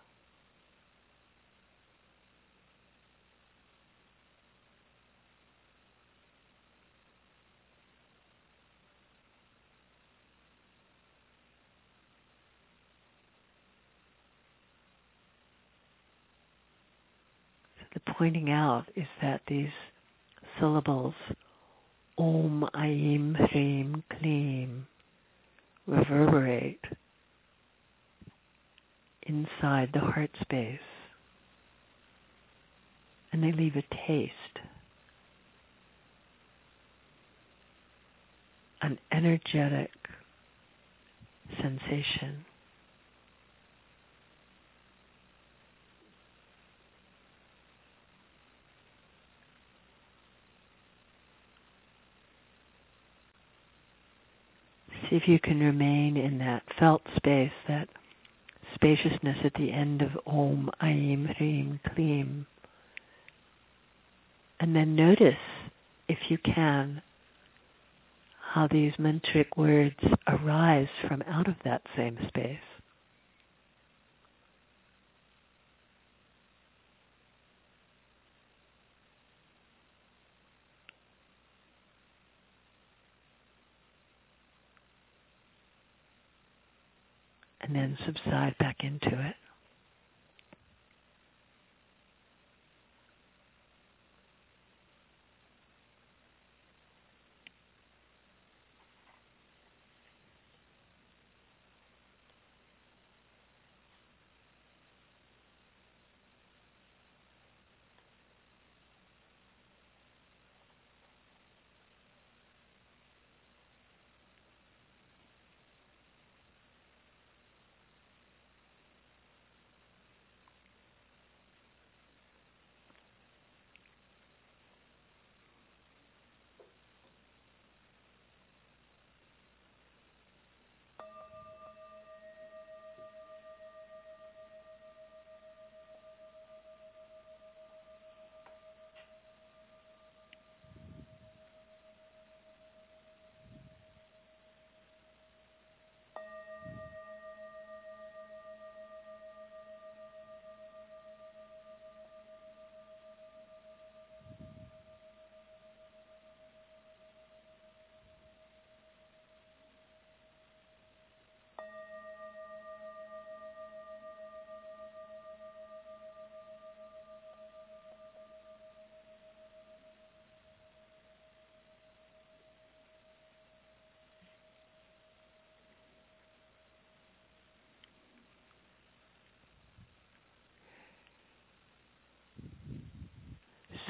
The pointing out is that these syllables, Om Aim Hreem Kleem, reverberate inside the heart space, and they leave a taste, an energetic sensation. See if you can remain in that felt space, that spaciousness at the end of Om Aim Hreem Kleem. And then notice, if you can, how these mantric words arise from out of that same space. And then subside back into it.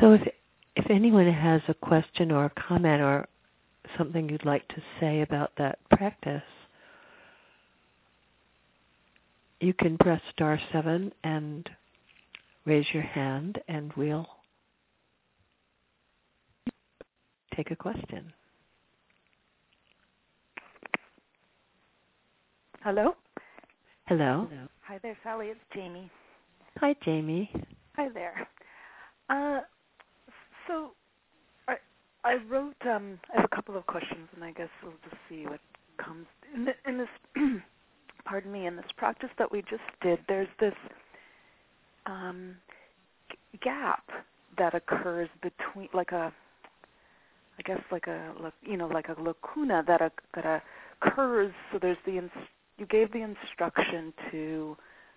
So if anyone has a question or a comment or something you'd like to say about that practice, you can press *7 and raise your hand, and we'll take a question. Hello? Hello. Hi there, Sally. It's Jamie. Hi, Jamie. Hi there. So I wrote, I have a couple of questions, and I guess we'll just see what comes. In this, pardon me, in this practice that we just did, there's this gap that occurs between, like a lacuna that occurs. So there's you gave the instruction to,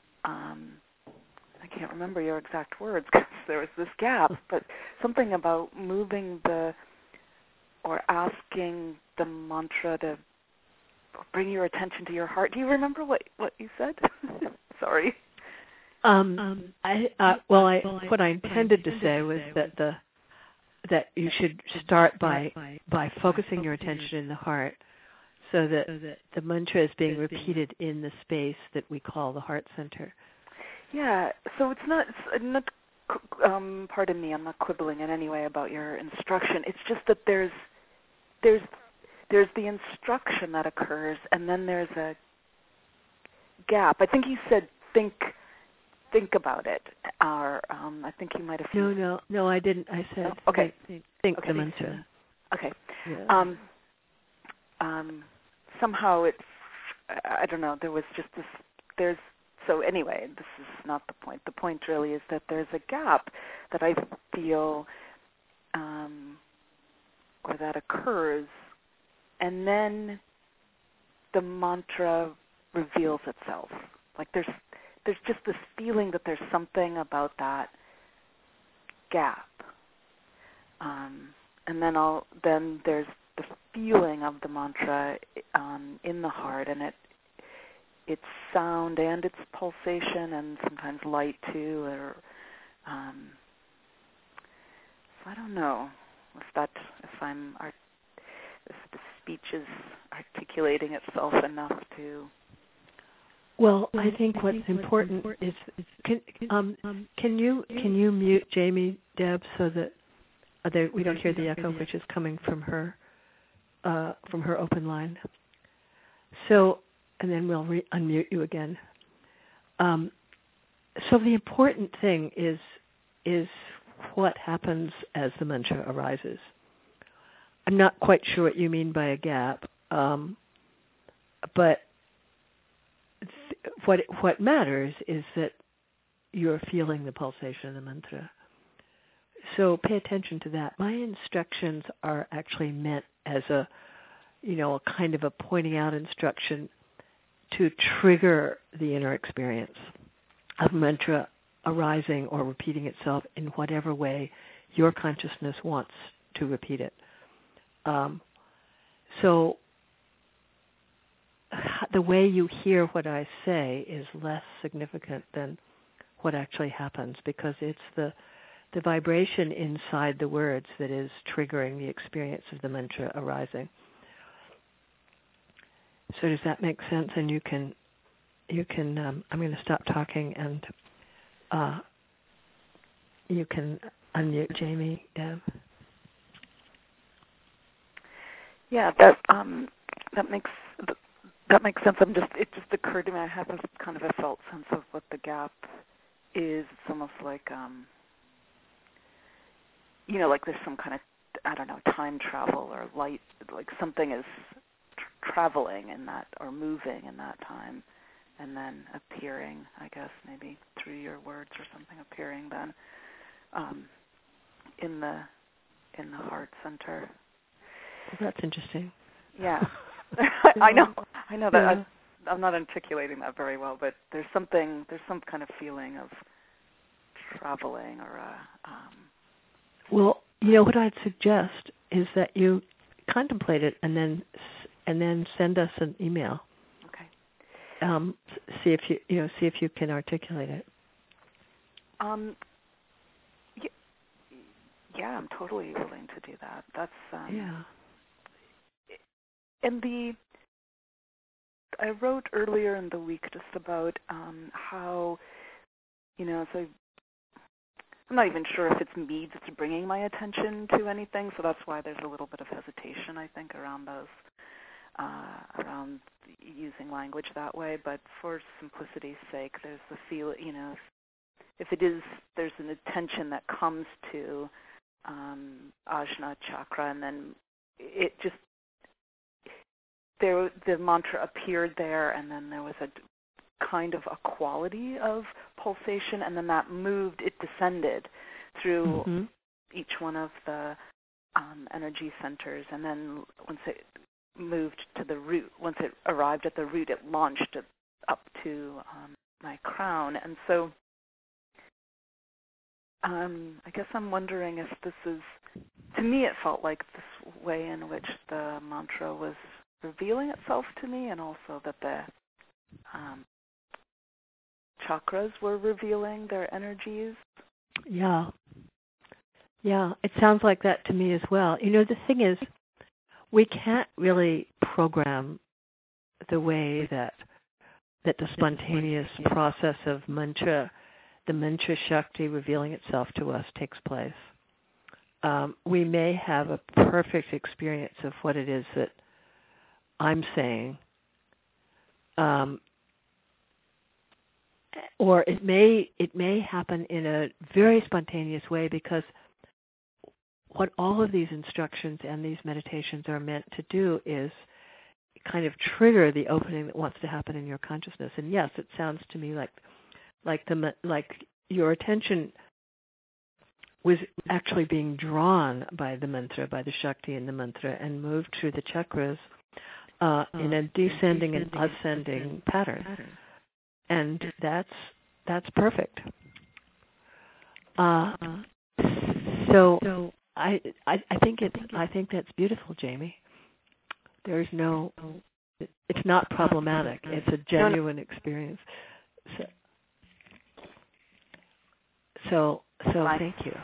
I can't remember your exact words because there was this gap, but something about moving or asking the mantra to bring your attention to your heart. Do you remember what you said? Sorry. What I intended to say was that you should start by focusing your attention in the heart, so that the mantra is being repeated in the space that we call the heart center. Yeah. So it's not. Pardon me. I'm not quibbling in any way about your instruction. It's just that there's the instruction that occurs, and then there's a gap. I think you said think about it, or I think you might have. No, I didn't. I said okay. Think the mantra. Okay. Yeah. Somehow I don't know. There was just this. So anyway, this is not the point. The point really is that there's a gap that I feel, or that occurs, and then the mantra reveals itself. Like there's just this feeling that there's something about that gap, and then there's the feeling of the mantra in the heart, and it's sound and it's pulsation and sometimes light too. Or so I don't know if the speech is articulating itself enough to. Well, I think what's important is can you mute Jamie, Deb, so that we don't hear the echo, which is coming from her open line. So, and then we'll unmute you again. So the important thing is what happens as the mantra arises. I'm not quite sure what you mean by a gap, but what matters is that you're feeling the pulsation of the mantra. So pay attention to that. My instructions are actually meant as a kind of a pointing out instruction to trigger the inner experience of mantra arising or repeating itself in whatever way your consciousness wants to repeat it. So the way you hear what I say is less significant than what actually happens, because it's the vibration inside the words that is triggering the experience of the mantra arising. So does that make sense? And you can. I'm going to stop talking, and you can unmute Jamie, Deb. Yeah, that makes sense. It just occurred to me. I have a kind of a felt sense of what the gap is. It's almost like like there's some kind of, I don't know, time travel or light, like something is traveling in that or moving in that time, and then appearing, I guess maybe through your words or something, appearing then in the heart center. Well, that's interesting. Yeah. I know that I'm not articulating that very well, but there's some kind of feeling of traveling or Well, what I'd suggest is that you contemplate it and then send us an email. Okay. See if you can articulate it. Yeah, I'm totally willing to do that. That's yeah. And I wrote earlier in the week just about how, so I'm not even sure if it's me that's bringing my attention to anything, so that's why there's a little bit of hesitation, I think, around around using language that way. But for simplicity's sake, there's the feel, if it is, there's an attention that comes to Ajna chakra, and then it just, the mantra appeared there, and then there was a kind of a quality of pulsation, and then that moved, it descended through each one of the energy centers, and then once it moved to the root, once it arrived at the root, it launched it up to my crown. And so I guess I'm wondering if this is, to me it felt like this way in which the mantra was revealing itself to me, and also that the chakras were revealing their energies. Yeah. Yeah, it sounds like that to me as well. The thing is, we can't really program the way that the spontaneous process of mantra, the mantra Shakti revealing itself to us takes place. We may have a perfect experience of what it is that I'm saying, or it may happen in a very spontaneous way, because what all of these instructions and these meditations are meant to do is kind of trigger the opening that wants to happen in your consciousness. And yes, it sounds to me like your attention was actually being drawn by the mantra, by the Shakti in the mantra, and moved through the chakras in a descending and ascending pattern. And that's perfect. So I think that's beautiful, Jamie. There's no, it's not problematic. It's a genuine experience. So thank you.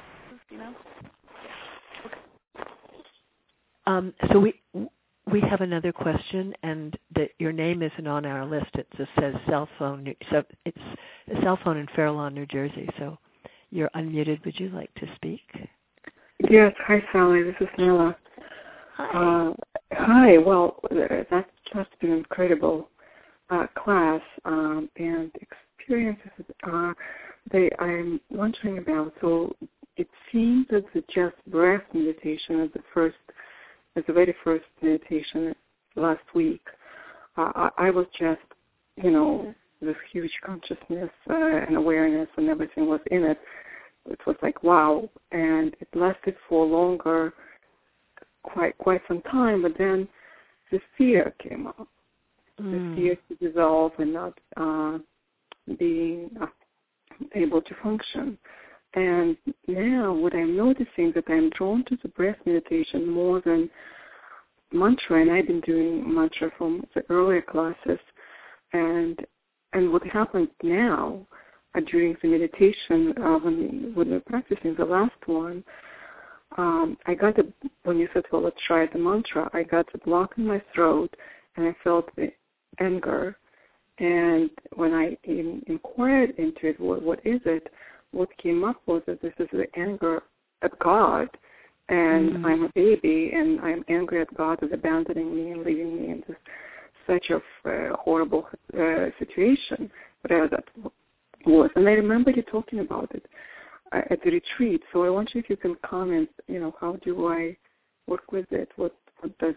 So we have another question, and that your name isn't on our list. It just says cell phone. So it's a cell phone in Fair Lawn, New Jersey. So you're unmuted. Would you like to speak? Yes. Hi, Sally. This is Nella. Hi. Hi. Well, that's just an incredible class and experiences that I'm wondering about. So it seems that the just breath meditation is the very first meditation last week. I was just, this huge consciousness and awareness and everything was in it. It was like, wow. And it lasted for longer, quite some time, but then the fear came up. The fear to dissolve and not being able to function. And now what I'm noticing that I'm drawn to the breath meditation more than mantra, and I've been doing mantra from the earlier classes. And what happened now during the meditation when we were practicing the last one, I got when you said, well, let's try the mantra, I got a block in my throat, and I felt the anger. And when I inquired into it, what is it? What came up was that this is the anger at God, and I'm a baby, and I'm angry at God for abandoning me and leaving me in such a horrible situation, whatever that was. And I remember you talking about it at the retreat. So I wonder if you can comment. How do I work with it? What does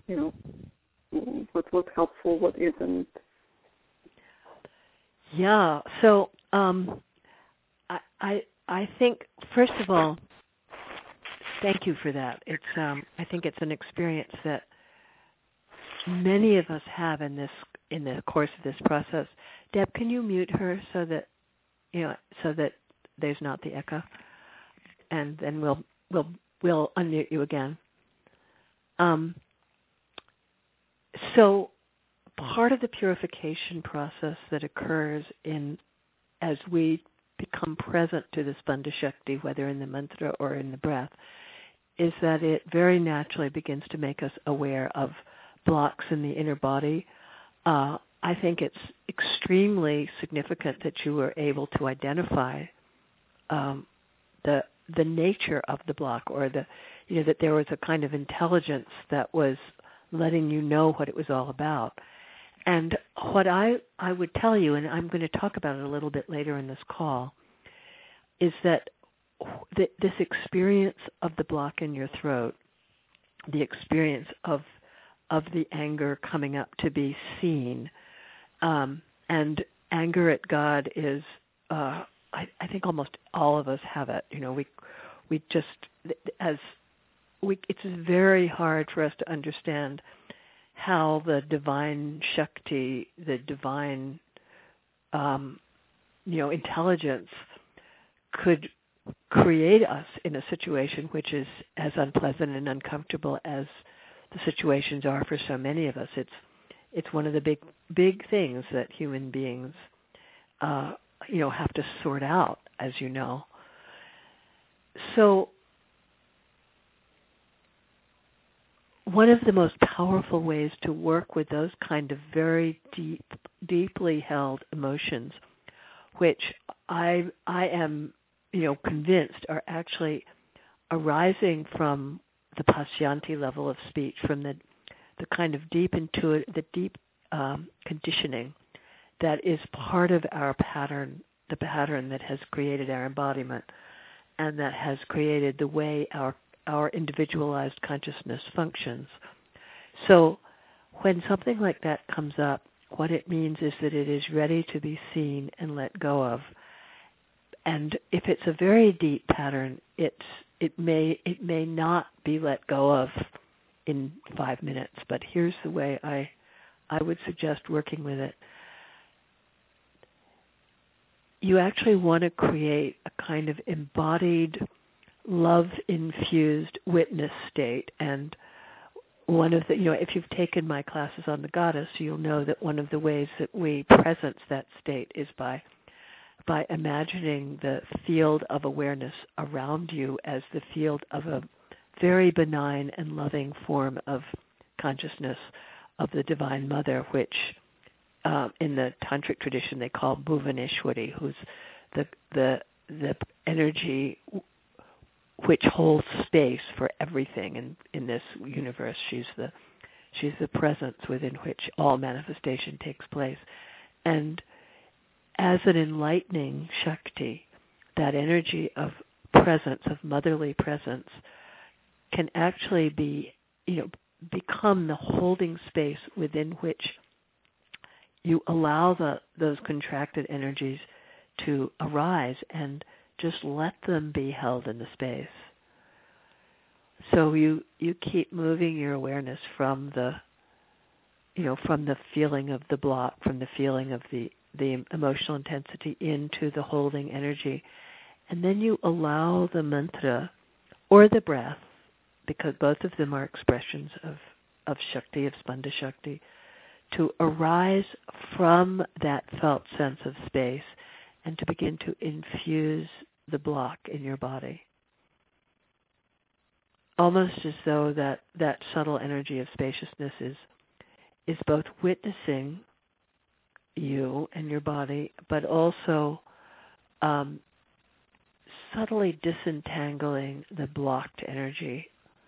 what's helpful? What isn't? Yeah. So I think, first of all, thank you for that. It's I think it's an experience that many of us have in the course of this process. Deb, can you mute her so that there's not the echo, and then we'll unmute you again. So part of the purification process that occurs as we become present to the Spanda Shakti, whether in the mantra or in the breath, is that it very naturally begins to make us aware of blocks in the inner body. I think it's extremely significant that you were able to identify the nature of the block, or that there was a kind of intelligence that was letting you know what it was all about. And what I would tell you, and I'm going to talk about it a little bit later in this call, is that this experience of the block in your throat, the experience of the anger coming up to be seen, and anger at God is, I think almost all of us have it. It's very hard for us to understand how the divine Shakti, the divine, intelligence could create us in a situation which is as unpleasant and uncomfortable as the situations are for so many of us. It's one of the big things that human beings, have to sort out, as you know. So one of the most powerful ways to work with those kind of very deeply held emotions, which I am, convinced are actually arising from the Pasyanti level of speech, from the kind of deep conditioning that is part of our pattern, the pattern that has created our embodiment and that has created the way our individualized consciousness functions. So when something like that comes up, what it means is that it is ready to be seen and let go of. And if it's a very deep pattern, it may not be let go of in 5 minutes. But here's the way I would suggest working with it. You actually want to create a kind of embodied, love-infused witness state. And one of the, if you've taken my classes on the goddess, you'll know that one of the ways that we presence that state is by imagining the field of awareness around you as the field of a very benign and loving form of consciousness of the Divine Mother, which in the tantric tradition they call Bhuvaneshwari, who's the energy which holds space for everything in this universe. She's the presence within which all manifestation takes place. And as an enlightening Shakti, that energy of presence, of motherly presence, can actually become the holding space within which you allow those contracted energies to arise and just let them be held in the space. So you keep moving your awareness from the feeling of the block, from the feeling of the emotional intensity into the holding energy. And then you allow the mantra or the breath, because both of them are expressions of Shakti, of Spanda Shakti, to arise from that felt sense of space and to begin to infuse the block in your body. Almost as though that subtle energy of spaciousness is both witnessing you and your body, but also subtly disentangling the blocked energy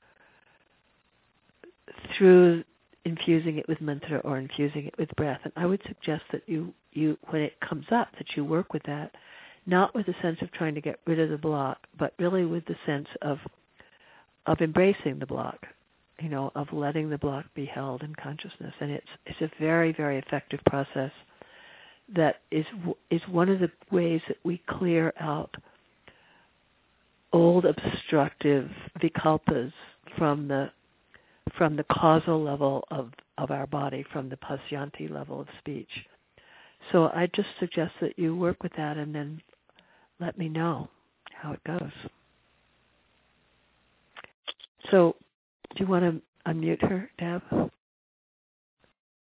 through infusing it with mantra or infusing it with breath. And I would suggest that you when it comes up, that you work with that, not with the sense of trying to get rid of the block, but really with the sense of embracing the block, of letting the block be held in consciousness. And it's a very, very effective process that is one of the ways that we clear out old obstructive vikalpas from the causal level of our body, from the Pasyanti level of speech. So I just suggest that you work with that and then let me know how it goes. So do you want to unmute her, Deb?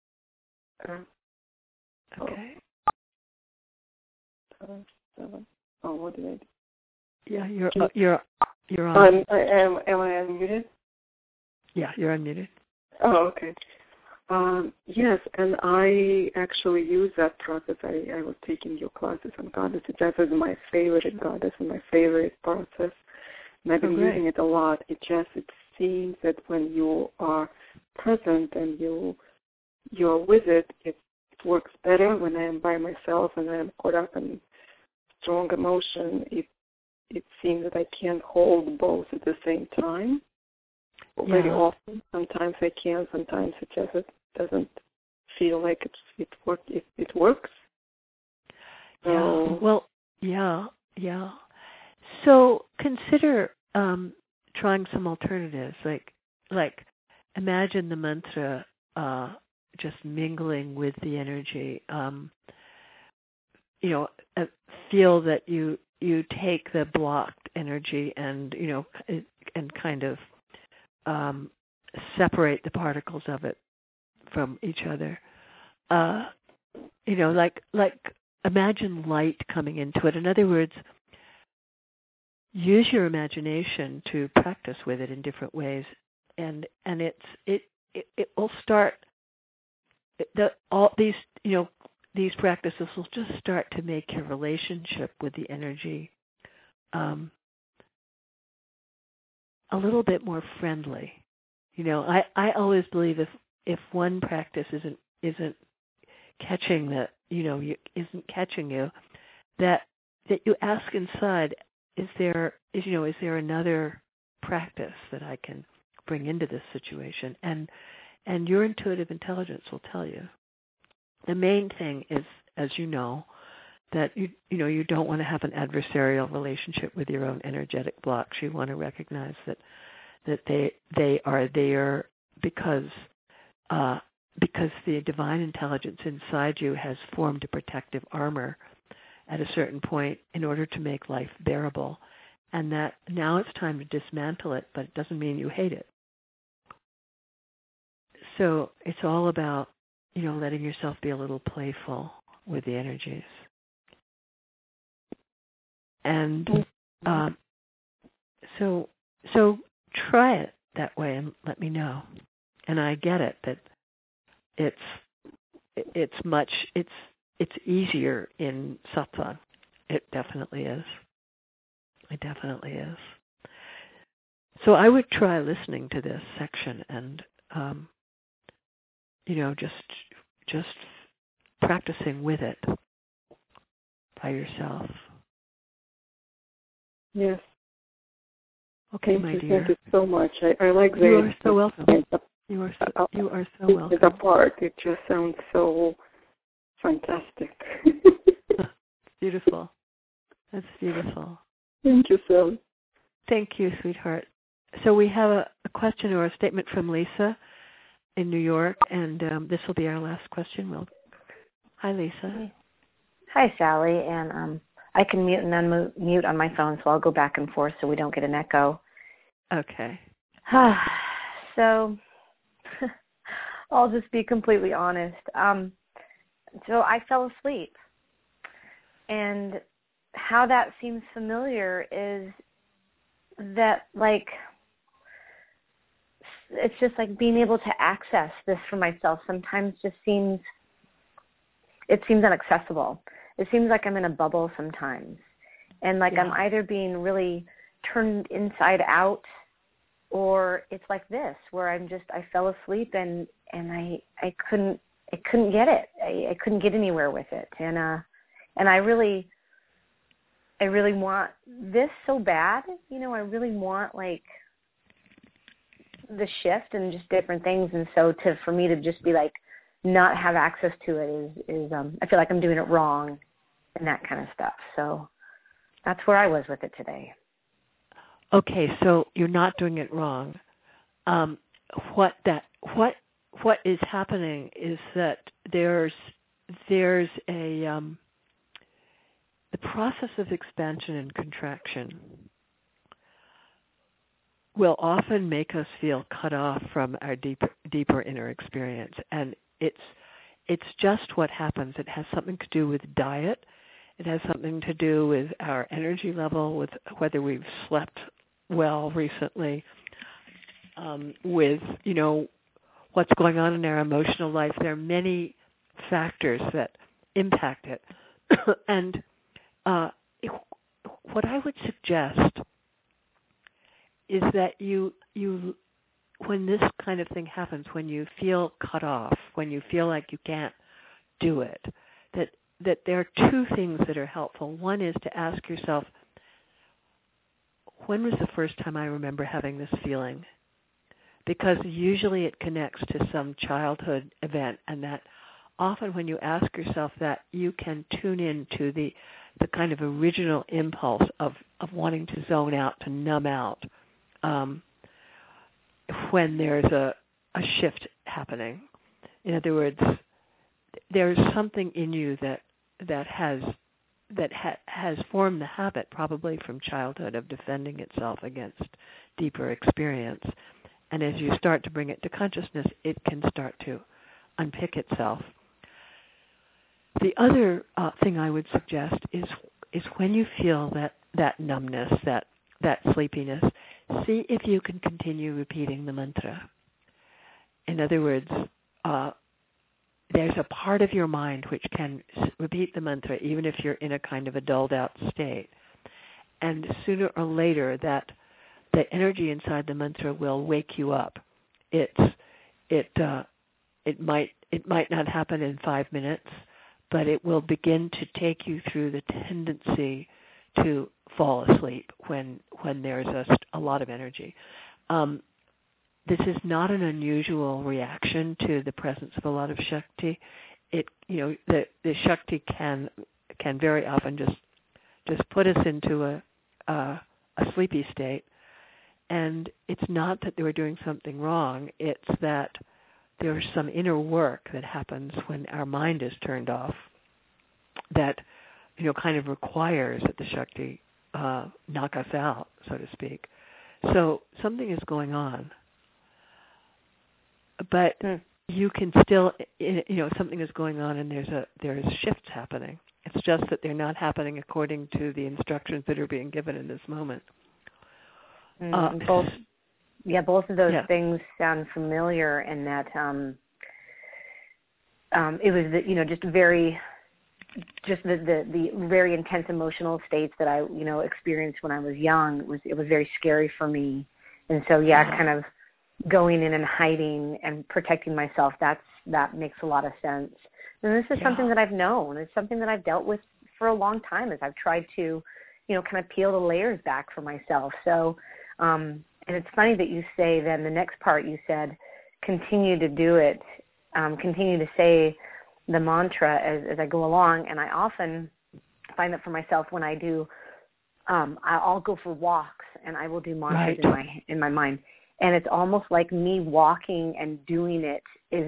Okay. Oh, what did I do? Yeah, you're on. Am I unmuted? Yeah, you're unmuted. Oh, okay. Yes, and I actually use that process. I was taking your classes on Goddess. That is my favorite Goddess and my favorite process. And I've been using it a lot. It seems that when you are present and you're with it, it works better. When I am by myself and I am caught up in strong emotion, it seems that I can't hold both at the same time. Very often. Sometimes I can. Sometimes it just doesn't feel like it works. So, yeah. So consider trying some alternatives, like imagine the mantra just mingling with the energy. Feel that you take the blocked energy and kind of separate the particles of it from each other. Like imagine light coming into it. In other words, use your imagination to practice with it in different ways, and it will start. These practices will just start to make your relationship with the energy a little bit more friendly. I always believe if one practice isn't catching isn't catching you, that you ask inside, is there another practice that I can bring into this situation? And your intuitive intelligence will tell you. The main thing is, as you know, that you don't want to have an adversarial relationship with your own energetic blocks. You want to recognize that they are there because the divine intelligence inside you has formed a protective armor at a certain point in order to make life bearable, and that now it's time to dismantle it, but it doesn't mean you hate it. So it's all about letting yourself be a little playful with the energies. And so try it that way and let me know. And I get it that it's easier in sattva. It definitely is. It definitely is. So I would try listening to this section and just practicing with it by yourself. Yes. Okay, my dear. Thank you so much. I like that. You are so welcome. You are so welcome. The part, it just sounds so fantastic. Beautiful. That's beautiful. Thank you, Sally. Thank you, sweetheart. So we have a question or a statement from Lisa in New York, and this will be our last question. Hi, Lisa. Hi, Sally. And I can mute and unmute on my phone, so I'll go back and forth so we don't get an echo. Okay. So I'll just be completely honest. So I fell asleep. And how that seems familiar is that, it's just like being able to access this for myself sometimes just seems inaccessible. It seems like I'm in a bubble sometimes. And I'm either being really turned inside out, or it's like this, where I fell asleep and I couldn't get it. I couldn't get anywhere with it. And I really want this so bad. I really want the shift and just different things. And so for me to just be not have access to it is I feel like I'm doing it wrong and that kind of stuff. So that's where I was with it today. Okay, so you're not doing it wrong. What is happening is that there's a the process of expansion and contraction will often make us feel cut off from our deeper inner experience, and it's just what happens. It has something to do with diet. It has something to do with our energy level, with whether we've slept well recently, with, what's going on in our emotional life. There are many factors that impact it. And what I would suggest is that you when this kind of thing happens, when you feel cut off, when you feel like you can't do it, that there are two things that are helpful. One is to ask yourself, when was the first time I remember having this feeling? Because usually it connects to some childhood event, and that often when you ask yourself that, you can tune in to the kind of original impulse of wanting to zone out, to numb out, when there's a shift happening. In other words, there's something in you that has formed the habit, probably from childhood, of defending itself against deeper experience. And as you start to bring it to consciousness, it can start to unpick itself. The other thing I would suggest is when you feel that numbness, that sleepiness, see if you can continue repeating the mantra. In other words, there's a part of your mind which can repeat the mantra even if you're in a kind of a dulled out state. And sooner or later that the energy inside the mantra will wake you up. It might not happen in 5 minutes, but it will begin to take you through the tendency to fall asleep when there's a lot of energy. This is not an unusual reaction to the presence of a lot of Shakti. The Shakti can very often just put us into a sleepy state. And it's not that they were doing something wrong. It's that there's some inner work that happens when our mind is turned off that, kind of requires that the Shakti knock us out, so to speak. So something is going on. But you can still, something is going on, and there's shifts happening. It's just that they're not happening according to the instructions that are being given in this moment. Both of those things sound familiar in that it was the very intense emotional states that I experienced when I was young. It was very scary for me, and so kind of going in and hiding and protecting myself. That makes a lot of sense. And this is something that I've known. It's something that I've dealt with for a long time as I've tried to, kind of peel the layers back for myself. So. And it's funny that you say then the next part you said, continue to do it, continue to say the mantra as I go along. And I often find that for myself when I do, I'll go for walks and I will do mantras in my mind. And it's almost like me walking and doing it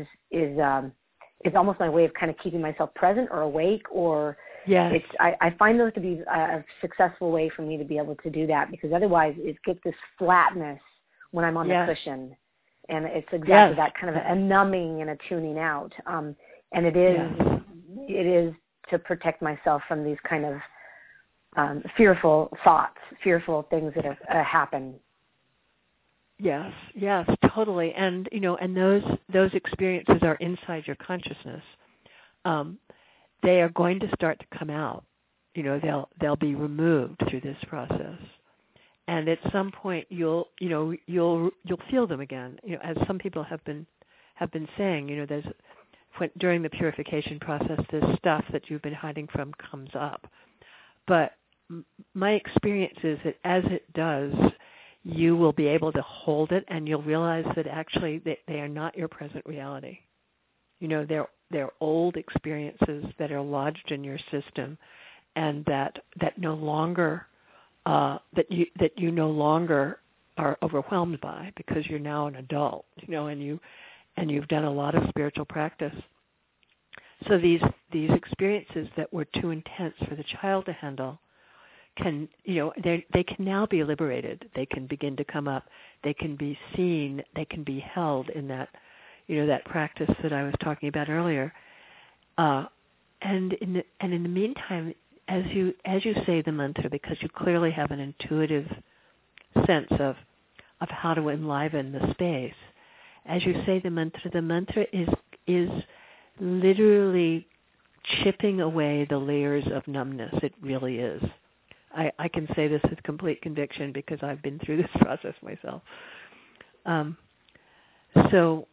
is almost my way of kind of keeping myself present or awake or. Yes. I find those to be a successful way for me to be able to do that because otherwise it gets this flatness when I'm on the cushion. And it's exactly that kind of a numbing and a tuning out. And it is to protect myself from these kind of fearful thoughts, fearful things that have happened. Yes, totally. And, and those experiences are inside your consciousness. They are going to start to come out. They'll be removed through this process, and at some point you'll feel them again. As some people have been saying, during the purification process, this stuff that you've been hiding from comes up. But my experience is that as it does, you will be able to hold it, and you'll realize that actually they are not your present reality. They're old experiences that are lodged in your system, and that no longer that you no longer are overwhelmed by because you're now an adult, and you've done a lot of spiritual practice. So these experiences that were too intense for the child to handle can they can now be liberated. They can begin to come up. They can be seen. They can be held in that. That practice that I was talking about earlier, and in the meantime, as you say the mantra, because you clearly have an intuitive sense of how to enliven the space, as you say the mantra is literally chipping away the layers of numbness. It really is. I can say this with complete conviction because I've been through this process myself. So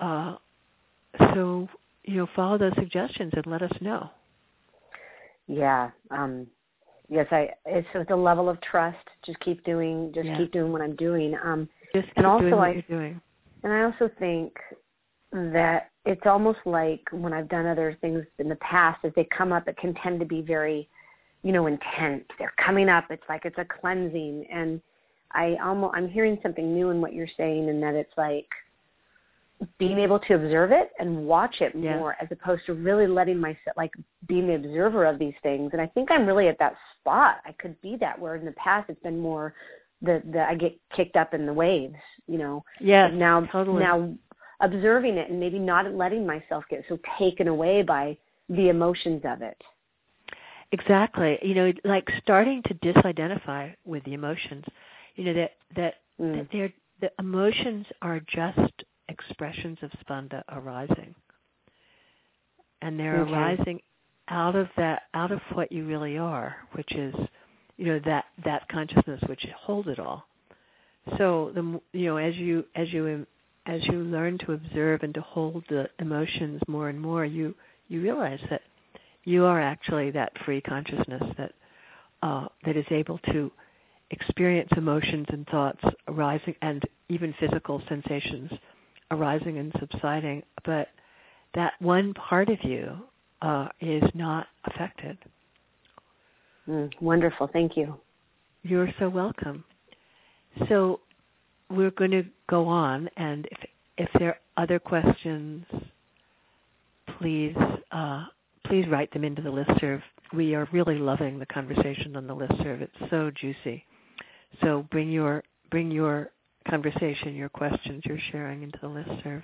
follow those suggestions and let us know. Yeah. Yes, it's a level of trust. Just keep doing what I'm doing. Just keep doing what you're doing. And I also think that it's almost like when I've done other things in the past, as they come up, it can tend to be very, intense. They're coming up. It's like it's a cleansing. And I'm hearing something new in what you're saying, in that it's like being able to observe it and watch it more, as opposed to really letting myself, like, being the observer of these things. And I think I'm really at that spot. I could be that, where in the past it's been more I get kicked up in the waves, Yeah, now, totally. Now observing it and maybe not letting myself get so taken away by the emotions of it. Exactly. Like starting to disidentify with the emotions. That the emotions are just expressions of spanda arising, and they're arising out of what you really are, which is that consciousness which holds it all. So as you learn to observe and to hold the emotions more and more, you realize that you are actually that free consciousness that is able to experience emotions and thoughts arising, and even physical sensations arising and subsiding, but that one part of you is not affected. Wonderful. Thank you. You're so welcome. So we're going to go on, and if there are other questions, please write them into the listserv. We are really loving the conversation on the listserv. It's so juicy. So bring your conversation, your questions, your sharing into the listserv.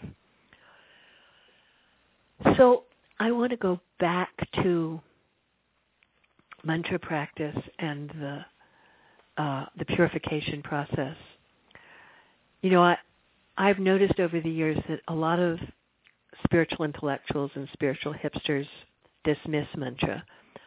So I want to go back to mantra practice and the purification process. I've noticed over the years that a lot of spiritual intellectuals and spiritual hipsters dismiss mantra.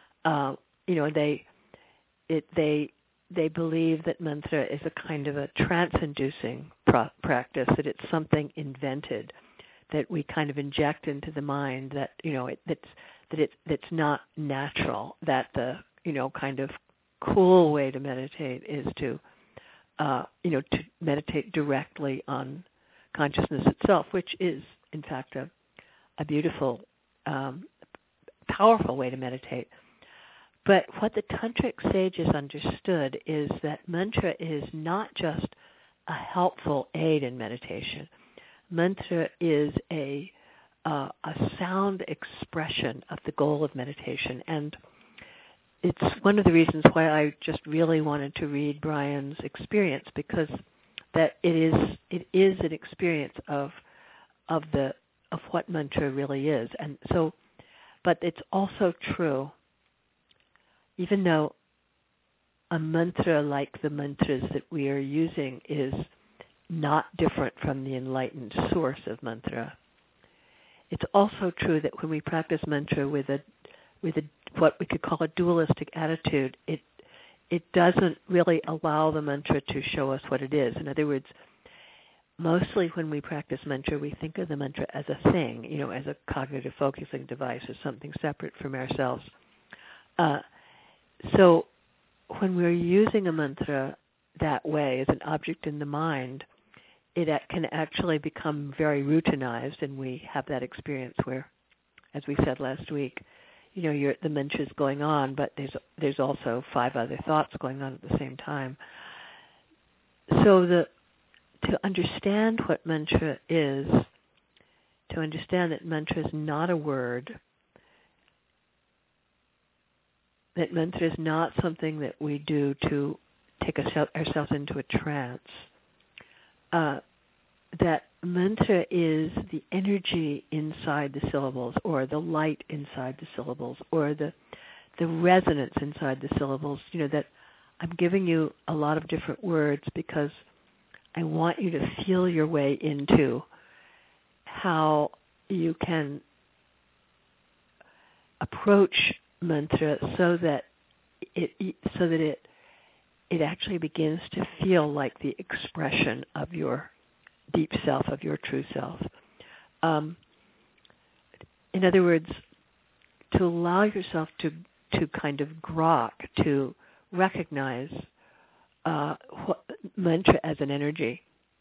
They believe that mantra is a kind of a trance-inducing practice, that it's something invented, that we kind of inject into the mind, that it's not natural, that the kind of cool way to meditate is to meditate directly on consciousness itself, which is in fact a beautiful, powerful way to meditate. But what the tantric sages understood is that mantra is not just a helpful aid in meditation. Mantra is a sound expression of the goal of meditation, and it's one of the reasons why I just really wanted to read Brian's experience, because that it is an experience of what mantra really is. And so, but it's also true, even though a mantra like the mantras that we are using is not different from the enlightened source of mantra, it's also true that when we practice mantra with what we could call a dualistic attitude, it doesn't really allow the mantra to show us what it is. In other words, mostly when we practice mantra, we think of the mantra as a thing, as a cognitive focusing device, as something separate from ourselves. So when we're using a mantra that way, as an object in the mind, it can actually become very routinized, and we have that experience where, as we said last week, the mantra is going on, but there's also 5 other thoughts going on at the same time. So to understand what mantra is, to understand that mantra is not a word, that mantra is not something that we do to take ourselves into a trance, that mantra is the energy inside the syllables, or the light inside the syllables, or the the resonance inside the syllables, that I'm giving you a lot of different words because I want you to feel your way into how you can approach mantra so that it actually begins to feel like the expression of your deep self, of your true self. In other words, to allow yourself to kind of grok, to recognize mantra as an energy.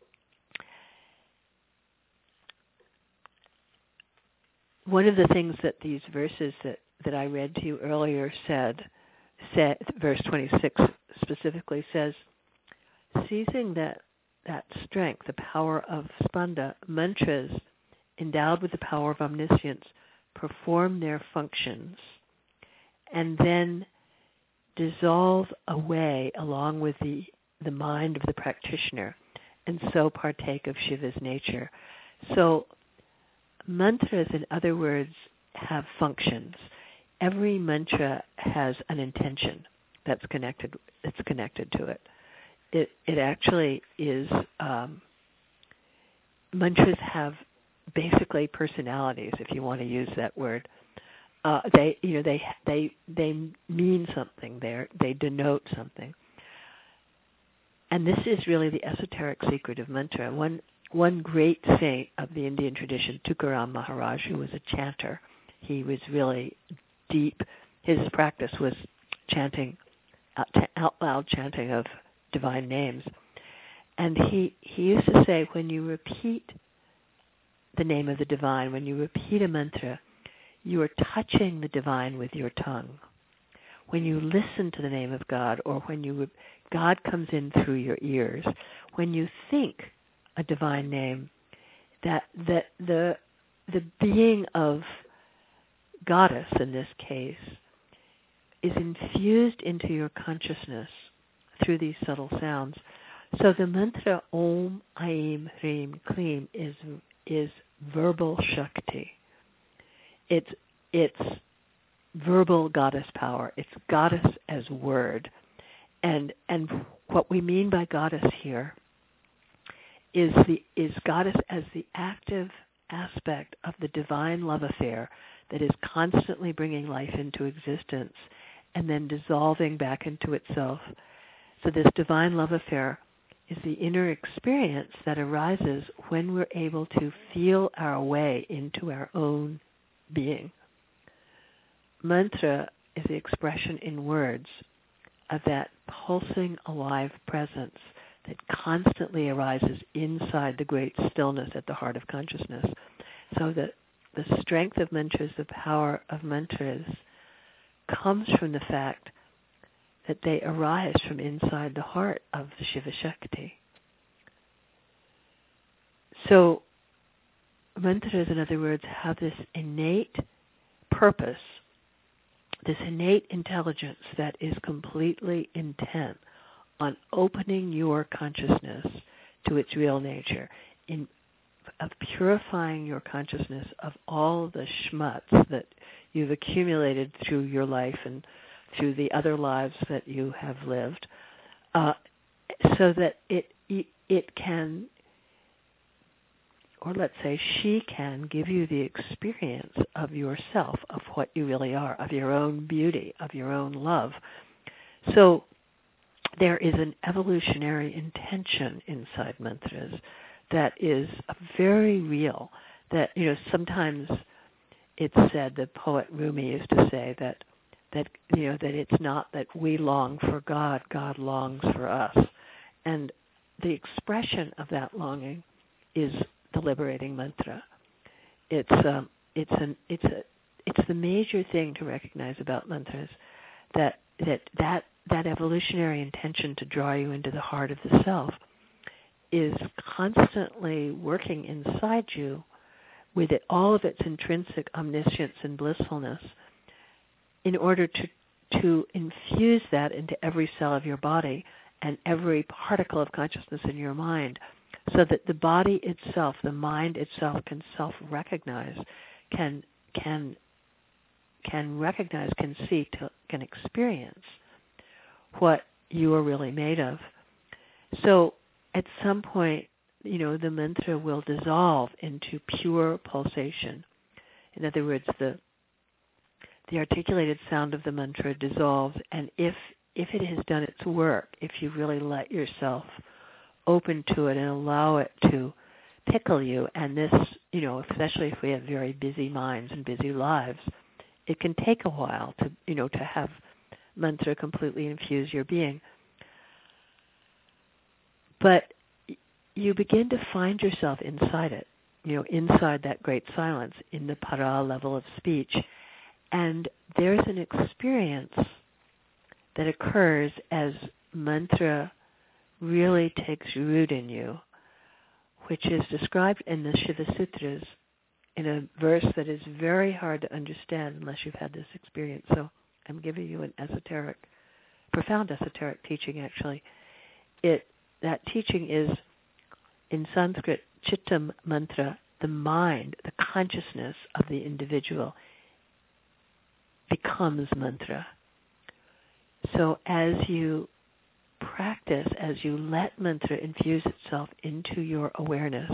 One of the things that these verses that I read to you earlier said, verse 26 specifically says, seizing that strength, the power of spanda, mantras endowed with the power of omniscience perform their functions and then dissolve away along with the mind of the practitioner and so partake of Shiva's nature. So mantras, in other words, have functions. Every mantra has an intention that's connected to it. It actually is, mantras have basically personalities, if you want to use that word. They mean something. They denote something. And this is really the esoteric secret of mantra. One great saint of the Indian tradition, Tukaram Maharaj, who was a chanter, he was really deep. His practice was chanting, out loud chanting of divine names. And he used to say, when you repeat the name of the divine, when you repeat a mantra, you are touching the divine with your tongue. When you listen to the name of God, or when God comes in through your ears. When you think a divine name, that the being of goddess in this case is infused into your consciousness through these subtle sounds. So the mantra Om Aim Hrim Klim is verbal Shakti. It's verbal goddess power. It's goddess as word. And what we mean by goddess here is goddess as the active aspect of the divine love affair that is constantly bringing life into existence and then dissolving back into itself. So this divine love affair is the inner experience that arises when we're able to feel our way into our own being. Mantra is the expression in words of that pulsing, alive presence that constantly arises inside the great stillness at the heart of consciousness. So that the strength of mantras, the power of mantras, comes from the fact that they arise from inside the heart of the Shiva Shakti. So mantras, in other words, have this innate purpose, this innate intelligence that is completely intent on opening your consciousness to its real nature, of purifying your consciousness of all the schmutz that you've accumulated through your life and through the other lives that you have lived, so that it can, or let's say she can, give you the experience of yourself, of what you really are, of your own beauty, of your own love. So there is an evolutionary intention inside mantras that is very real. That, sometimes it's said, the poet Rumi used to say that it's not that we long for God, God longs for us. And the expression of that longing is the liberating mantra. It's the major thing to recognize about mantras, that evolutionary intention to draw you into the heart of the self is constantly working inside you with all of its intrinsic omniscience and blissfulness in order to infuse that into every cell of your body and every particle of consciousness in your mind, so that the body itself, the mind itself, can self-recognize, can can recognize, can see, can experience what you are really made of. So at some point, the mantra will dissolve into pure pulsation. In other words, the articulated sound of the mantra dissolves, and if it has done its work, if you really let yourself open to it and allow it to tickle you, and this, especially if we have very busy minds and busy lives, it can take a while to have mantra completely infuse your being. But you begin to find yourself inside it, inside that great silence, in the para level of speech. And there's an experience that occurs as mantra really takes root in you, which is described in the Shiva Sutras in a verse that is very hard to understand unless you've had this experience. So I'm giving you an profound esoteric teaching, actually. That teaching is, in Sanskrit, Chittam mantra, the mind, the consciousness of the individual becomes mantra. So as you practice, as you let mantra infuse itself into your awareness,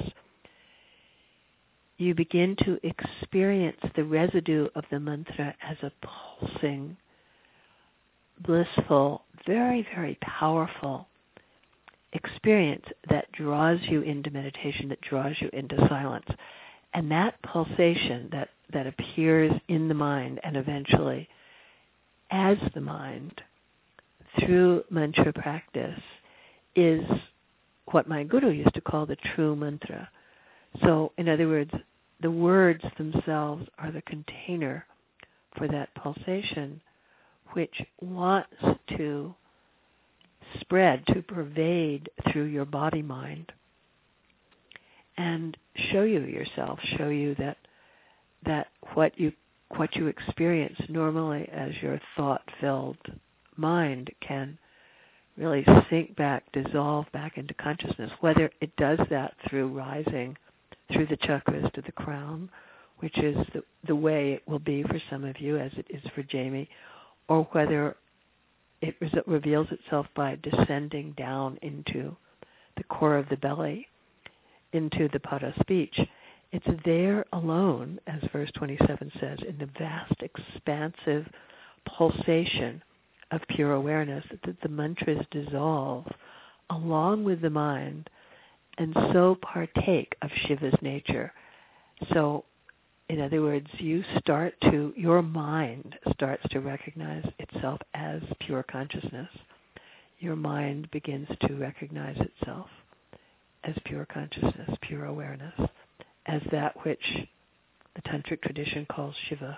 you begin to experience the residue of the mantra as a pulsing, blissful, very, very powerful experience that draws you into meditation, that draws you into silence. And that pulsation that appears in the mind and eventually as the mind through mantra practice is what my guru used to call the true mantra. So, in other words, the words themselves are the container for that pulsation, which wants to spread, to pervade through your body-mind and show you yourself, show you that what you experience normally as your thought-filled mind can really sink back, dissolve back into consciousness, whether it does that through rising through the chakras to the crown, which is the way it will be for some of you as it is for Jamie, or whether it reveals itself by descending down into the core of the belly, into the para speech. It's there alone, as verse 27 says, in the vast, expansive pulsation of pure awareness, that the mantras dissolve along with the mind and so partake of Shiva's nature. So, in other words, your mind starts to recognize itself as pure consciousness. Your mind begins to recognize itself as pure consciousness, pure awareness, as that which the Tantric tradition calls Shiva.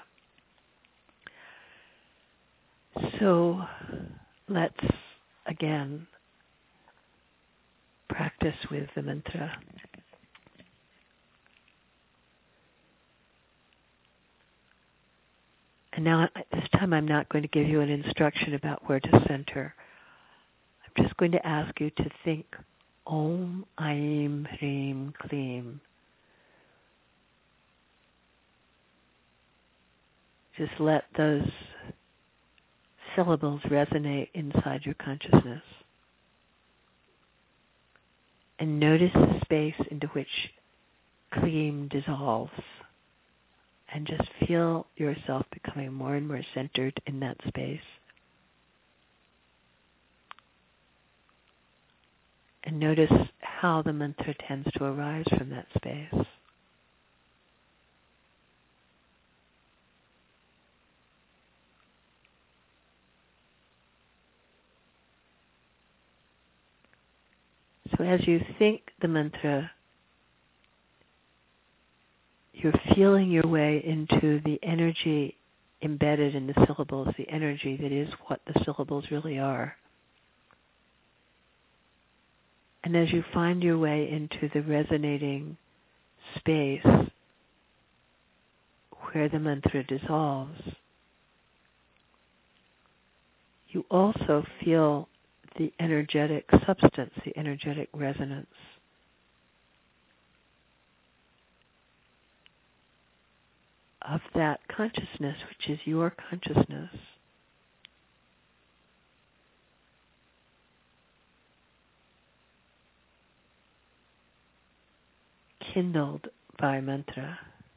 So let's again practice with the mantra. And now, this time I'm not going to give you an instruction about where to center. I'm just going to ask you to think Om Aim Hrim Klim. Just let those syllables resonate inside your consciousness. And notice the space into which Klim dissolves. And just feel yourself becoming more and more centered in that space. And notice how the mantra tends to arise from that space. So as you think the mantra, you're feeling your way into the energy embedded in the syllables, the energy that is what the syllables really are. And as you find your way into the resonating space where the mantra dissolves, you also feel the energetic substance, the energetic resonance of that consciousness, which is your consciousness, kindled by mantra.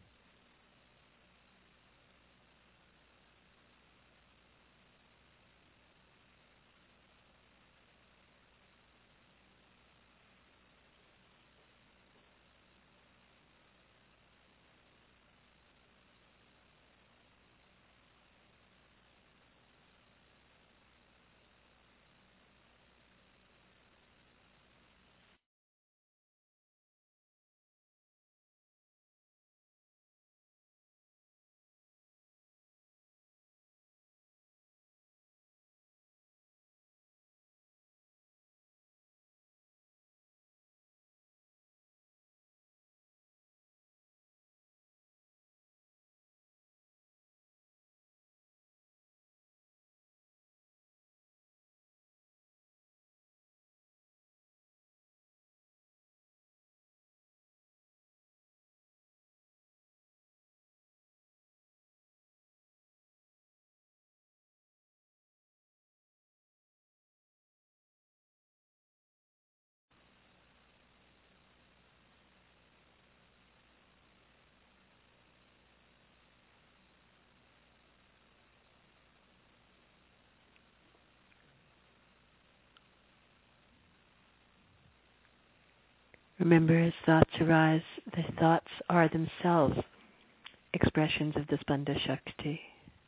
Remember, as thoughts arise, the thoughts are themselves expressions of the Spanda Shakti.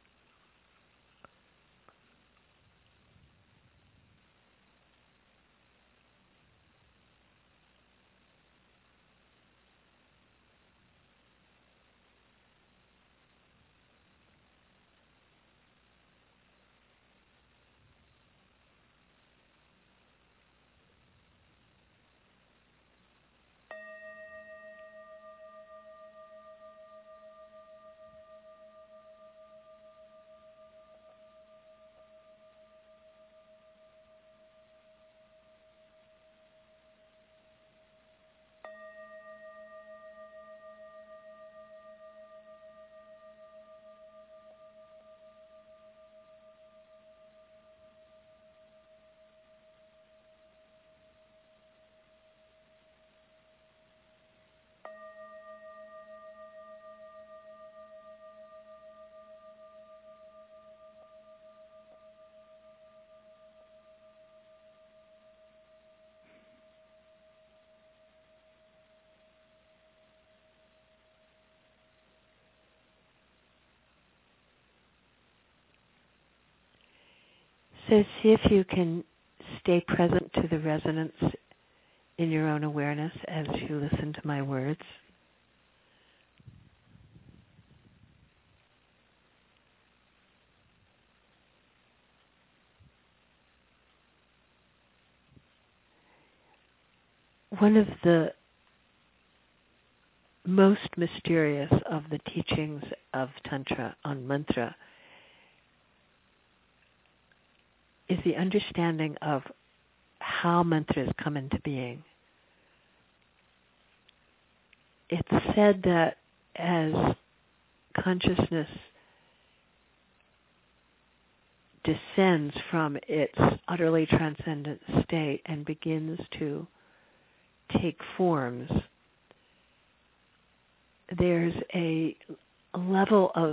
So see if you can stay present to the resonance in your own awareness as you listen to my words. One of the most mysterious of the teachings of Tantra on mantra is the understanding of how mantras come into being. It's said that as consciousness descends from its utterly transcendent state and begins to take forms, there's a level of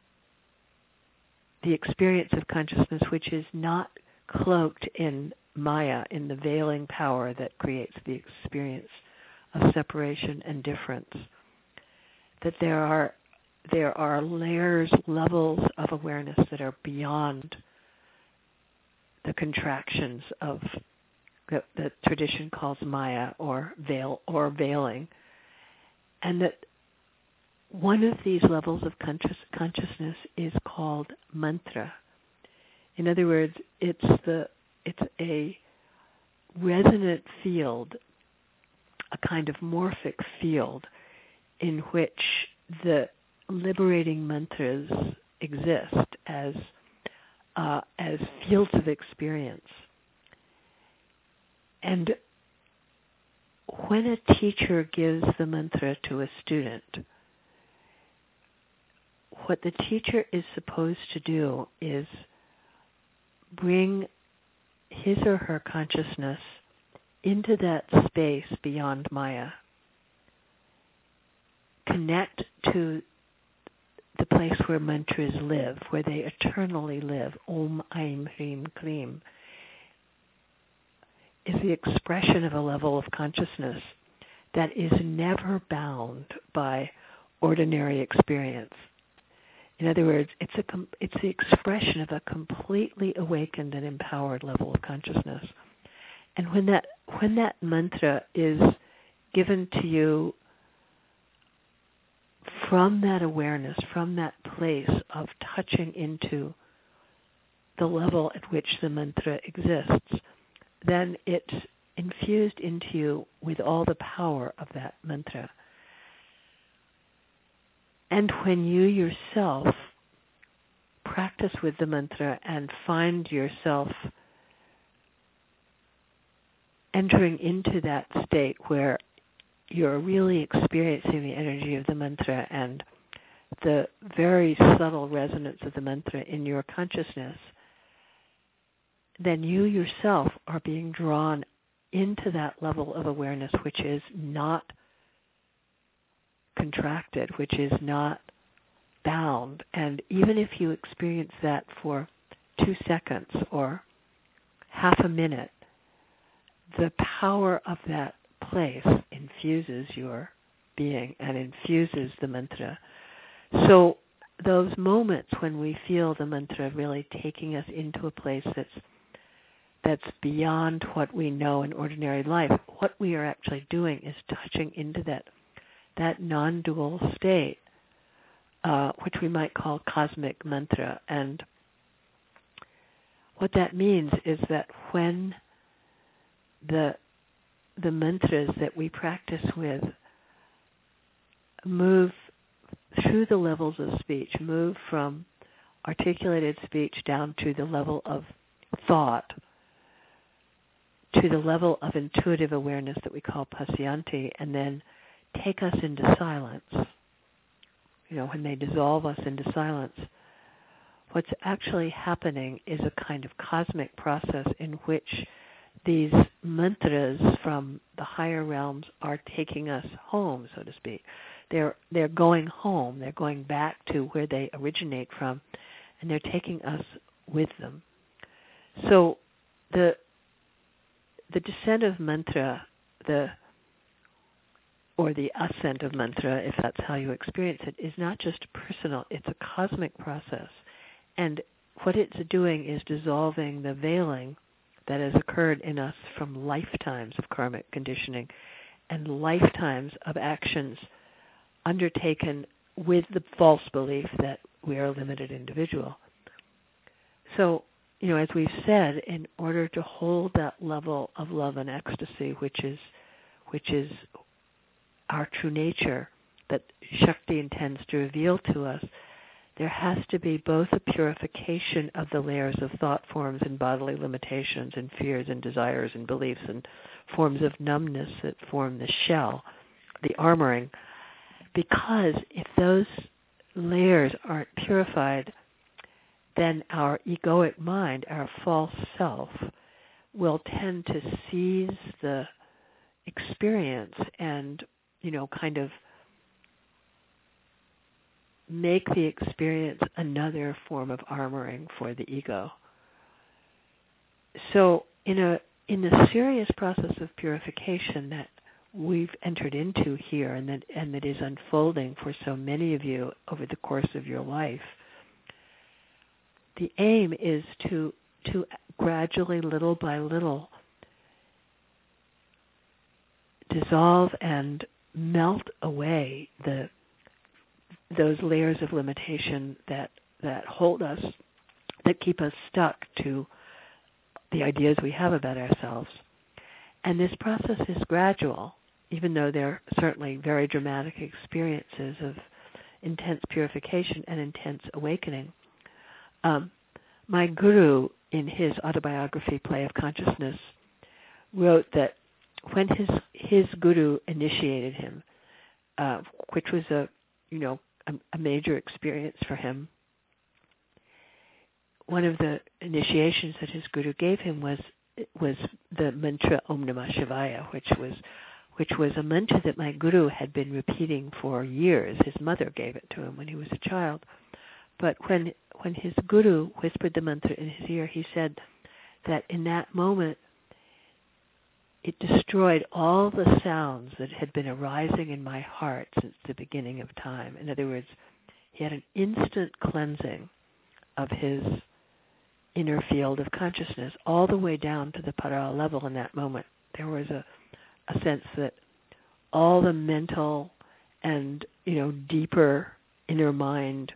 the experience of consciousness which is not cloaked in Maya, in the veiling power that creates the experience of separation and difference. That there are layers, levels of awareness that are beyond the contractions of that tradition calls Maya or veiling, and that one of these levels of consciousness is called mantra. In other words, it's a resonant field, a kind of morphic field in which the liberating mantras exist as fields of experience. And when a teacher gives the mantra to a student, what the teacher is supposed to do is bring his or her consciousness into that space beyond Maya. Connect to the place where mantras live, where they eternally live. Om, Aim, Hrim, Klim is the expression of a level of consciousness that is never bound by ordinary experience. In other words, it's the expression of a completely awakened and empowered level of consciousness. And when that mantra is given to you from that awareness, from that place of touching into the level at which the mantra exists, then it's infused into you with all the power of that mantra. And when you yourself practice with the mantra and find yourself entering into that state where you're really experiencing the energy of the mantra and the very subtle resonance of the mantra in your consciousness, then you yourself are being drawn into that level of awareness which is not contracted, which is not bound. And even if you experience that for 2 seconds or half a minute, the power of that place infuses your being and infuses the mantra. So those moments when we feel the mantra really taking us into a place that's beyond what we know in ordinary life, what we are actually doing is touching into that non-dual state, which we might call cosmic mantra. And what that means is that when the mantras that we practice with move through the levels of speech, move from articulated speech down to the level of thought, to the level of intuitive awareness that we call pasyanti, and then take us into silence. When they dissolve us into silence, what's actually happening is a kind of cosmic process in which these mantras from the higher realms are taking us home, so to speak. They're going home. They're going back to where they originate from, and they're taking us with them. So the descent of mantra, or the ascent of mantra, if that's how you experience it, is not just personal, it's a cosmic process. And what it's doing is dissolving the veiling that has occurred in us from lifetimes of karmic conditioning and lifetimes of actions undertaken with the false belief that we are a limited individual. So, as we've said, in order to hold that level of love and ecstasy, which is our true nature that Shakti intends to reveal to us, there has to be both a purification of the layers of thought forms and bodily limitations and fears and desires and beliefs and forms of numbness that form the shell, the armoring, because if those layers aren't purified, then our egoic mind, our false self, will tend to seize the experience and, kind of make the experience another form of armoring for the ego. So in the serious process of purification that we've entered into here and that is unfolding for so many of you over the course of your life, the aim is to gradually, little by little, dissolve and melt away those layers of limitation that hold us, that keep us stuck to the ideas we have about ourselves. And this process is gradual, even though there are certainly very dramatic experiences of intense purification and intense awakening. My guru, in his autobiography, Play of Consciousness, wrote that when his guru initiated him, which was a a major experience for him. One of the initiations that his guru gave him was the mantra Om Namah Shivaya, which was a mantra that my guru had been repeating for years. His mother gave it to him when he was a child. But when his guru whispered the mantra in his ear, he said that in that moment it destroyed all the sounds that had been arising in my heart since the beginning of time. In other words, he had an instant cleansing of his inner field of consciousness all the way down to the para level in that moment. There was a sense that all the mental and, deeper inner mind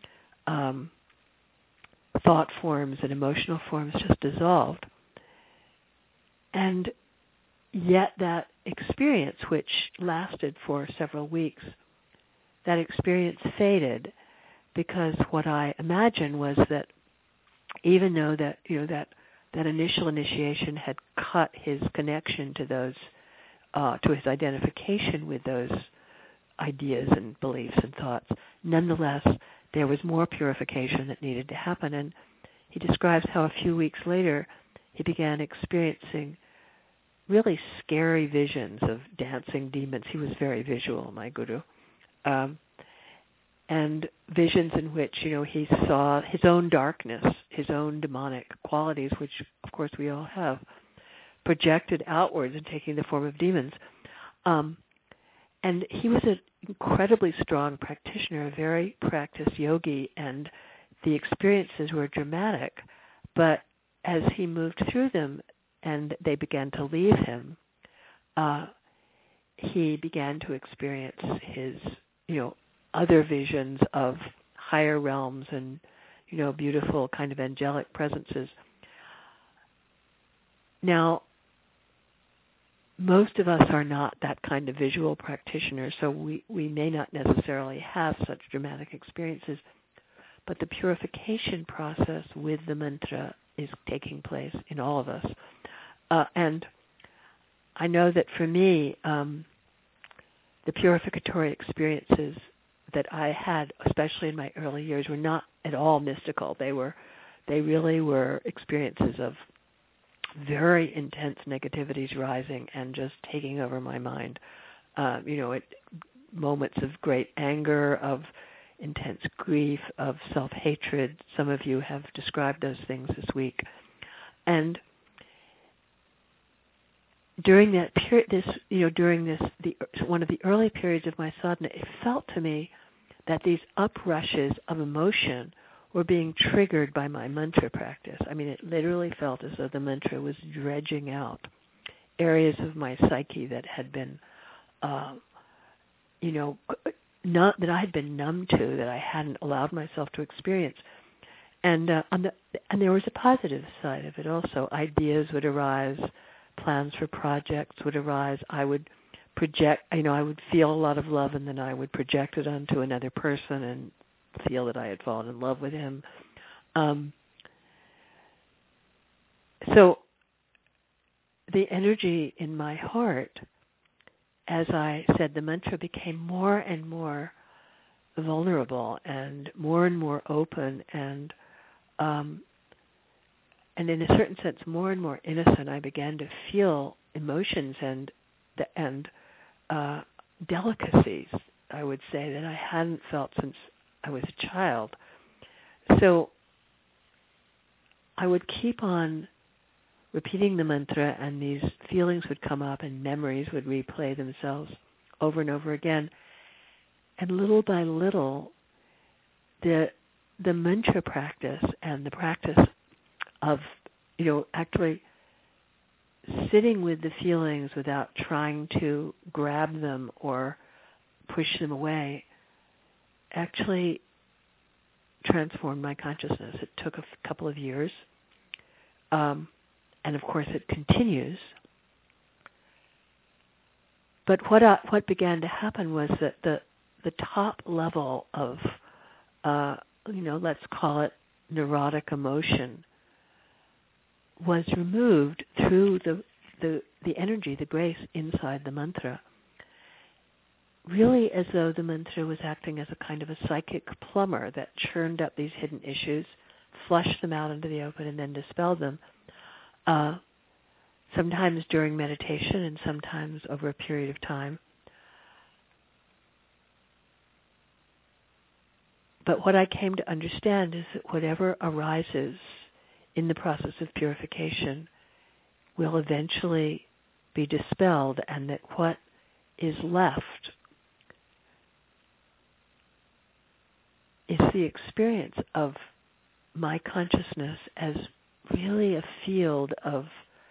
thought forms and emotional forms just dissolved. And yet that experience, which lasted for several weeks, that experience faded, because what I imagined was that even though that initial initiation had cut his connection to those, to his identification with those ideas and beliefs and thoughts, nonetheless there was more purification that needed to happen. And he describes how a few weeks later he began experiencing really scary visions of dancing demons. He was very visual, my guru. And visions in which, he saw his own darkness, his own demonic qualities, which of course we all have, projected outwards and taking the form of demons. And he was an incredibly strong practitioner, a very practiced yogi, and the experiences were dramatic. But as he moved through them and they began to leave him, he began to experience his, other visions of higher realms and, beautiful kind of angelic presences. Now, most of us are not that kind of visual practitioner, so we may not necessarily have such dramatic experiences, but the purification process with the mantra is taking place in all of us. And I know that for me, the purificatory experiences that I had, especially in my early years, were not at all mystical. They really were experiences of very intense negativities rising and just taking over my mind. Moments of great anger, of intense grief, of self-hatred. Some of you have described those things this week. And during that period, one of the early periods of my sadhana, it felt to me that these uprushes of emotion were being triggered by my mantra practice. I mean, it literally felt as though the mantra was dredging out areas of my psyche that had been, not that I had been numb to, that I hadn't allowed myself to experience. And there was a positive side of it also. Ideas would arise, plans for projects would arise. I would project, I would feel a lot of love, and then I would project it onto another person and feel that I had fallen in love with him. So the energy in my heart, as I said the mantra, became more and more vulnerable and more open, and in a certain sense more and more innocent. I began to feel emotions and delicacies, I would say, that I hadn't felt since I was a child. So I would keep on repeating the mantra, and these feelings would come up and memories would replay themselves over and over again. And little by little, the mantra practice and the practice of, actually sitting with the feelings without trying to grab them or push them away actually transformed my consciousness. It took a couple of years, and of course it continues. But what began to happen was that the top level of, let's call it neurotic emotion, was removed through the energy, the grace inside the mantra. really as though the mantra was acting as a kind of a psychic plumber that churned up these hidden issues, flushed them out into the open, and then dispelled them, sometimes during meditation and sometimes over a period of time. But what I came to understand is that whatever arises in the process of purification will eventually be dispelled, and that what is left is the experience of my consciousness as really a field of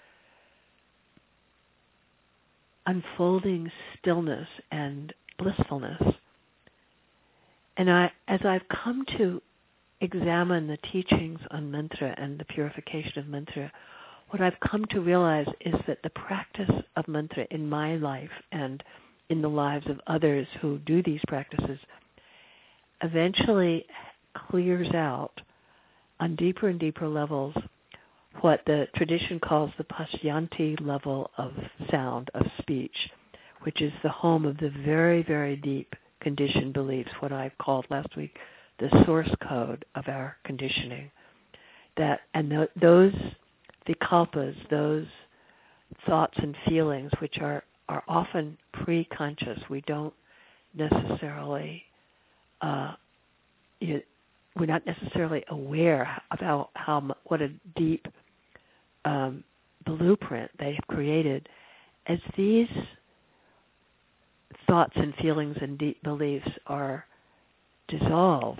unfolding stillness and blissfulness. And as I've come to examine the teachings on mantra and the purification of mantra, what I've come to realize is that the practice of mantra in my life and in the lives of others who do these practices eventually clears out on deeper and deeper levels what the tradition calls the Pasyanti level of sound, of speech, which is the home of the very, very deep conditioned beliefs, what I called last week the source code of our conditioning. Those vikalpas, those thoughts and feelings which are often pre-conscious, we don't necessarily, we're not necessarily aware of what a deep blueprint they have created. As these thoughts and feelings and deep beliefs are dissolved,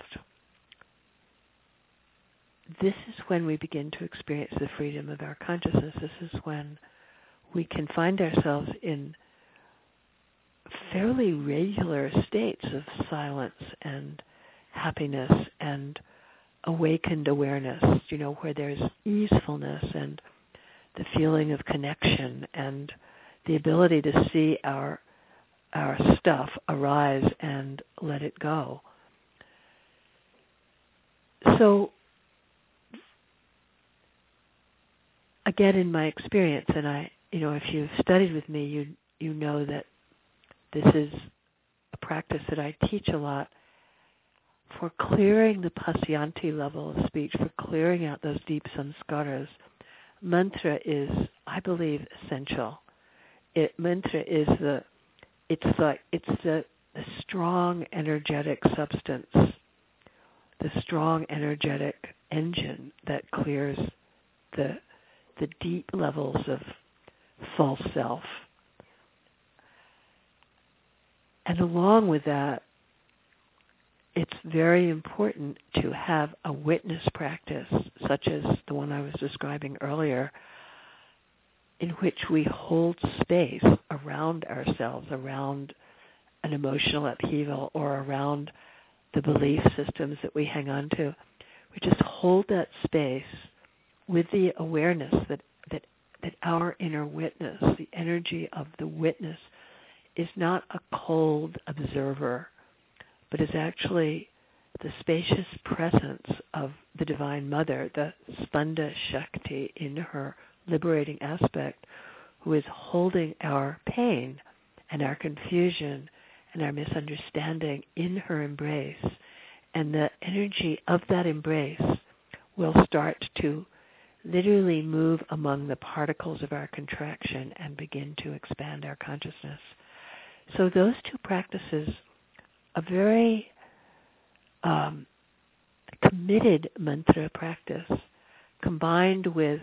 this is when we begin to experience the freedom of our consciousness. This is when we can find ourselves in fairly regular states of silence and happiness and awakened awareness, where there's easefulness and the feeling of connection and the ability to see our stuff arise and let it go. So, again, in my experience, and if you've studied with me, you know that this is a practice that I teach a lot for clearing the Pasyanti level of speech, for clearing out those deep samskaras. Mantra is, I believe, essential. Mantra is the strong energetic substance, the strong energetic engine that clears the deep levels of false self. And along with that, it's very important to have a witness practice, such as the one I was describing earlier, in which we hold space around ourselves, around an emotional upheaval or around the belief systems that we hang on to. We just hold that space with the awareness that our inner witness, the energy of the witness, is not a cold observer, but is actually the spacious presence of the Divine Mother, the Spanda Shakti in her liberating aspect, who is holding our pain and our confusion and our misunderstanding in her embrace. And the energy of that embrace will start to literally move among the particles of our contraction and begin to expand our consciousness. So those two practices, a very committed mantra practice combined with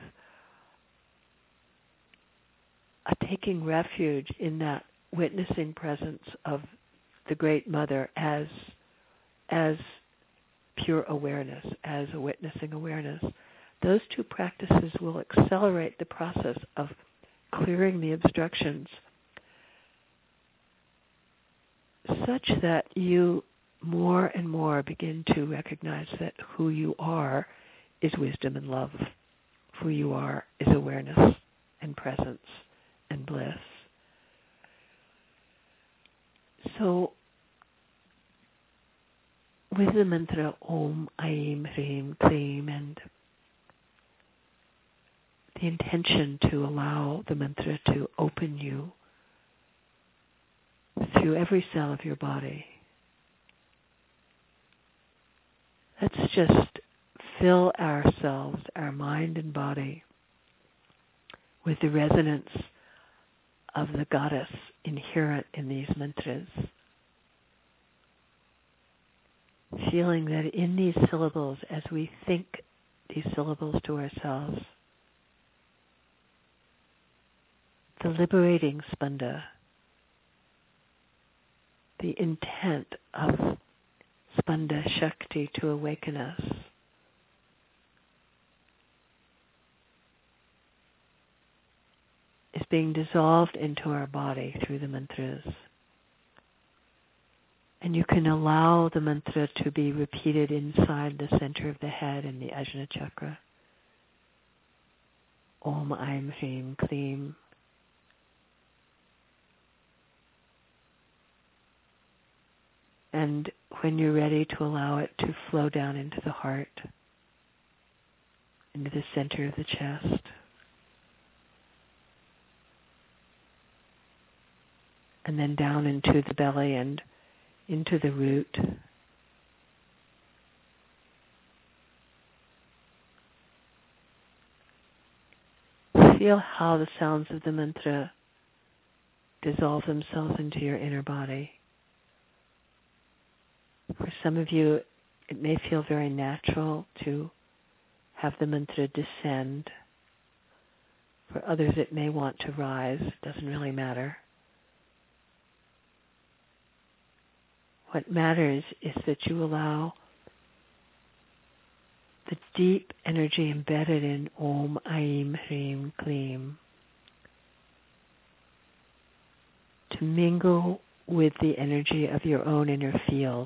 a taking refuge in that witnessing presence of the Great Mother as pure awareness, as a witnessing awareness. Those two practices will accelerate the process of clearing the obstructions such that you more and more begin to recognize that who you are is wisdom and love. Who you are is awareness and presence and bliss. So, with the mantra Om, Aim, Hrim, Klim, and the intention to allow the mantra to open you through every cell of your body. Let's just fill ourselves, our mind and body, with the resonance of the goddess inherent in these mantras. Feeling that in these syllables, as we think these syllables to ourselves, the liberating spanda, the intent of spanda shakti to awaken us, is being dissolved into our body through the mantras. And you can allow the mantra to be repeated inside the center of the head in the Ajna chakra. Om Aim Hrim Klim. And when you're ready to allow it to flow down into the heart, into the center of the chest. And then down into the belly and into the root. Feel how the sounds of the mantra dissolve themselves into your inner body. For some of you, it may feel very natural to have the mantra descend. For others, it may want to rise. It doesn't really matter. What matters is that you allow the deep energy embedded in Om Aim Hrim Klim to mingle with the energy of your own inner field.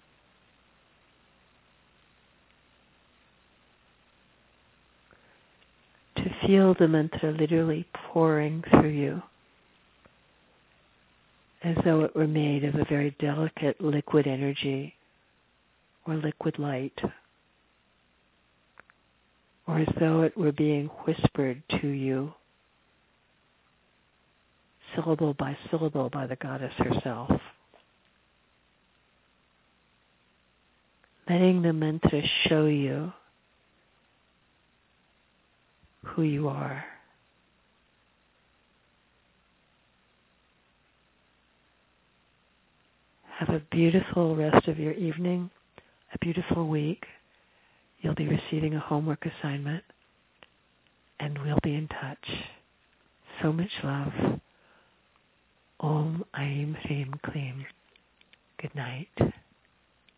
To feel the mantra literally pouring through you, as though it were made of a very delicate liquid energy or liquid light, or as though it were being whispered to you, syllable by syllable, by the goddess herself. Letting the mantra show you who you are. Have a beautiful rest of your evening, a beautiful week. You'll be receiving a homework assignment, and we'll be in touch. So much love. Om Aim Hrim Klim. Good night.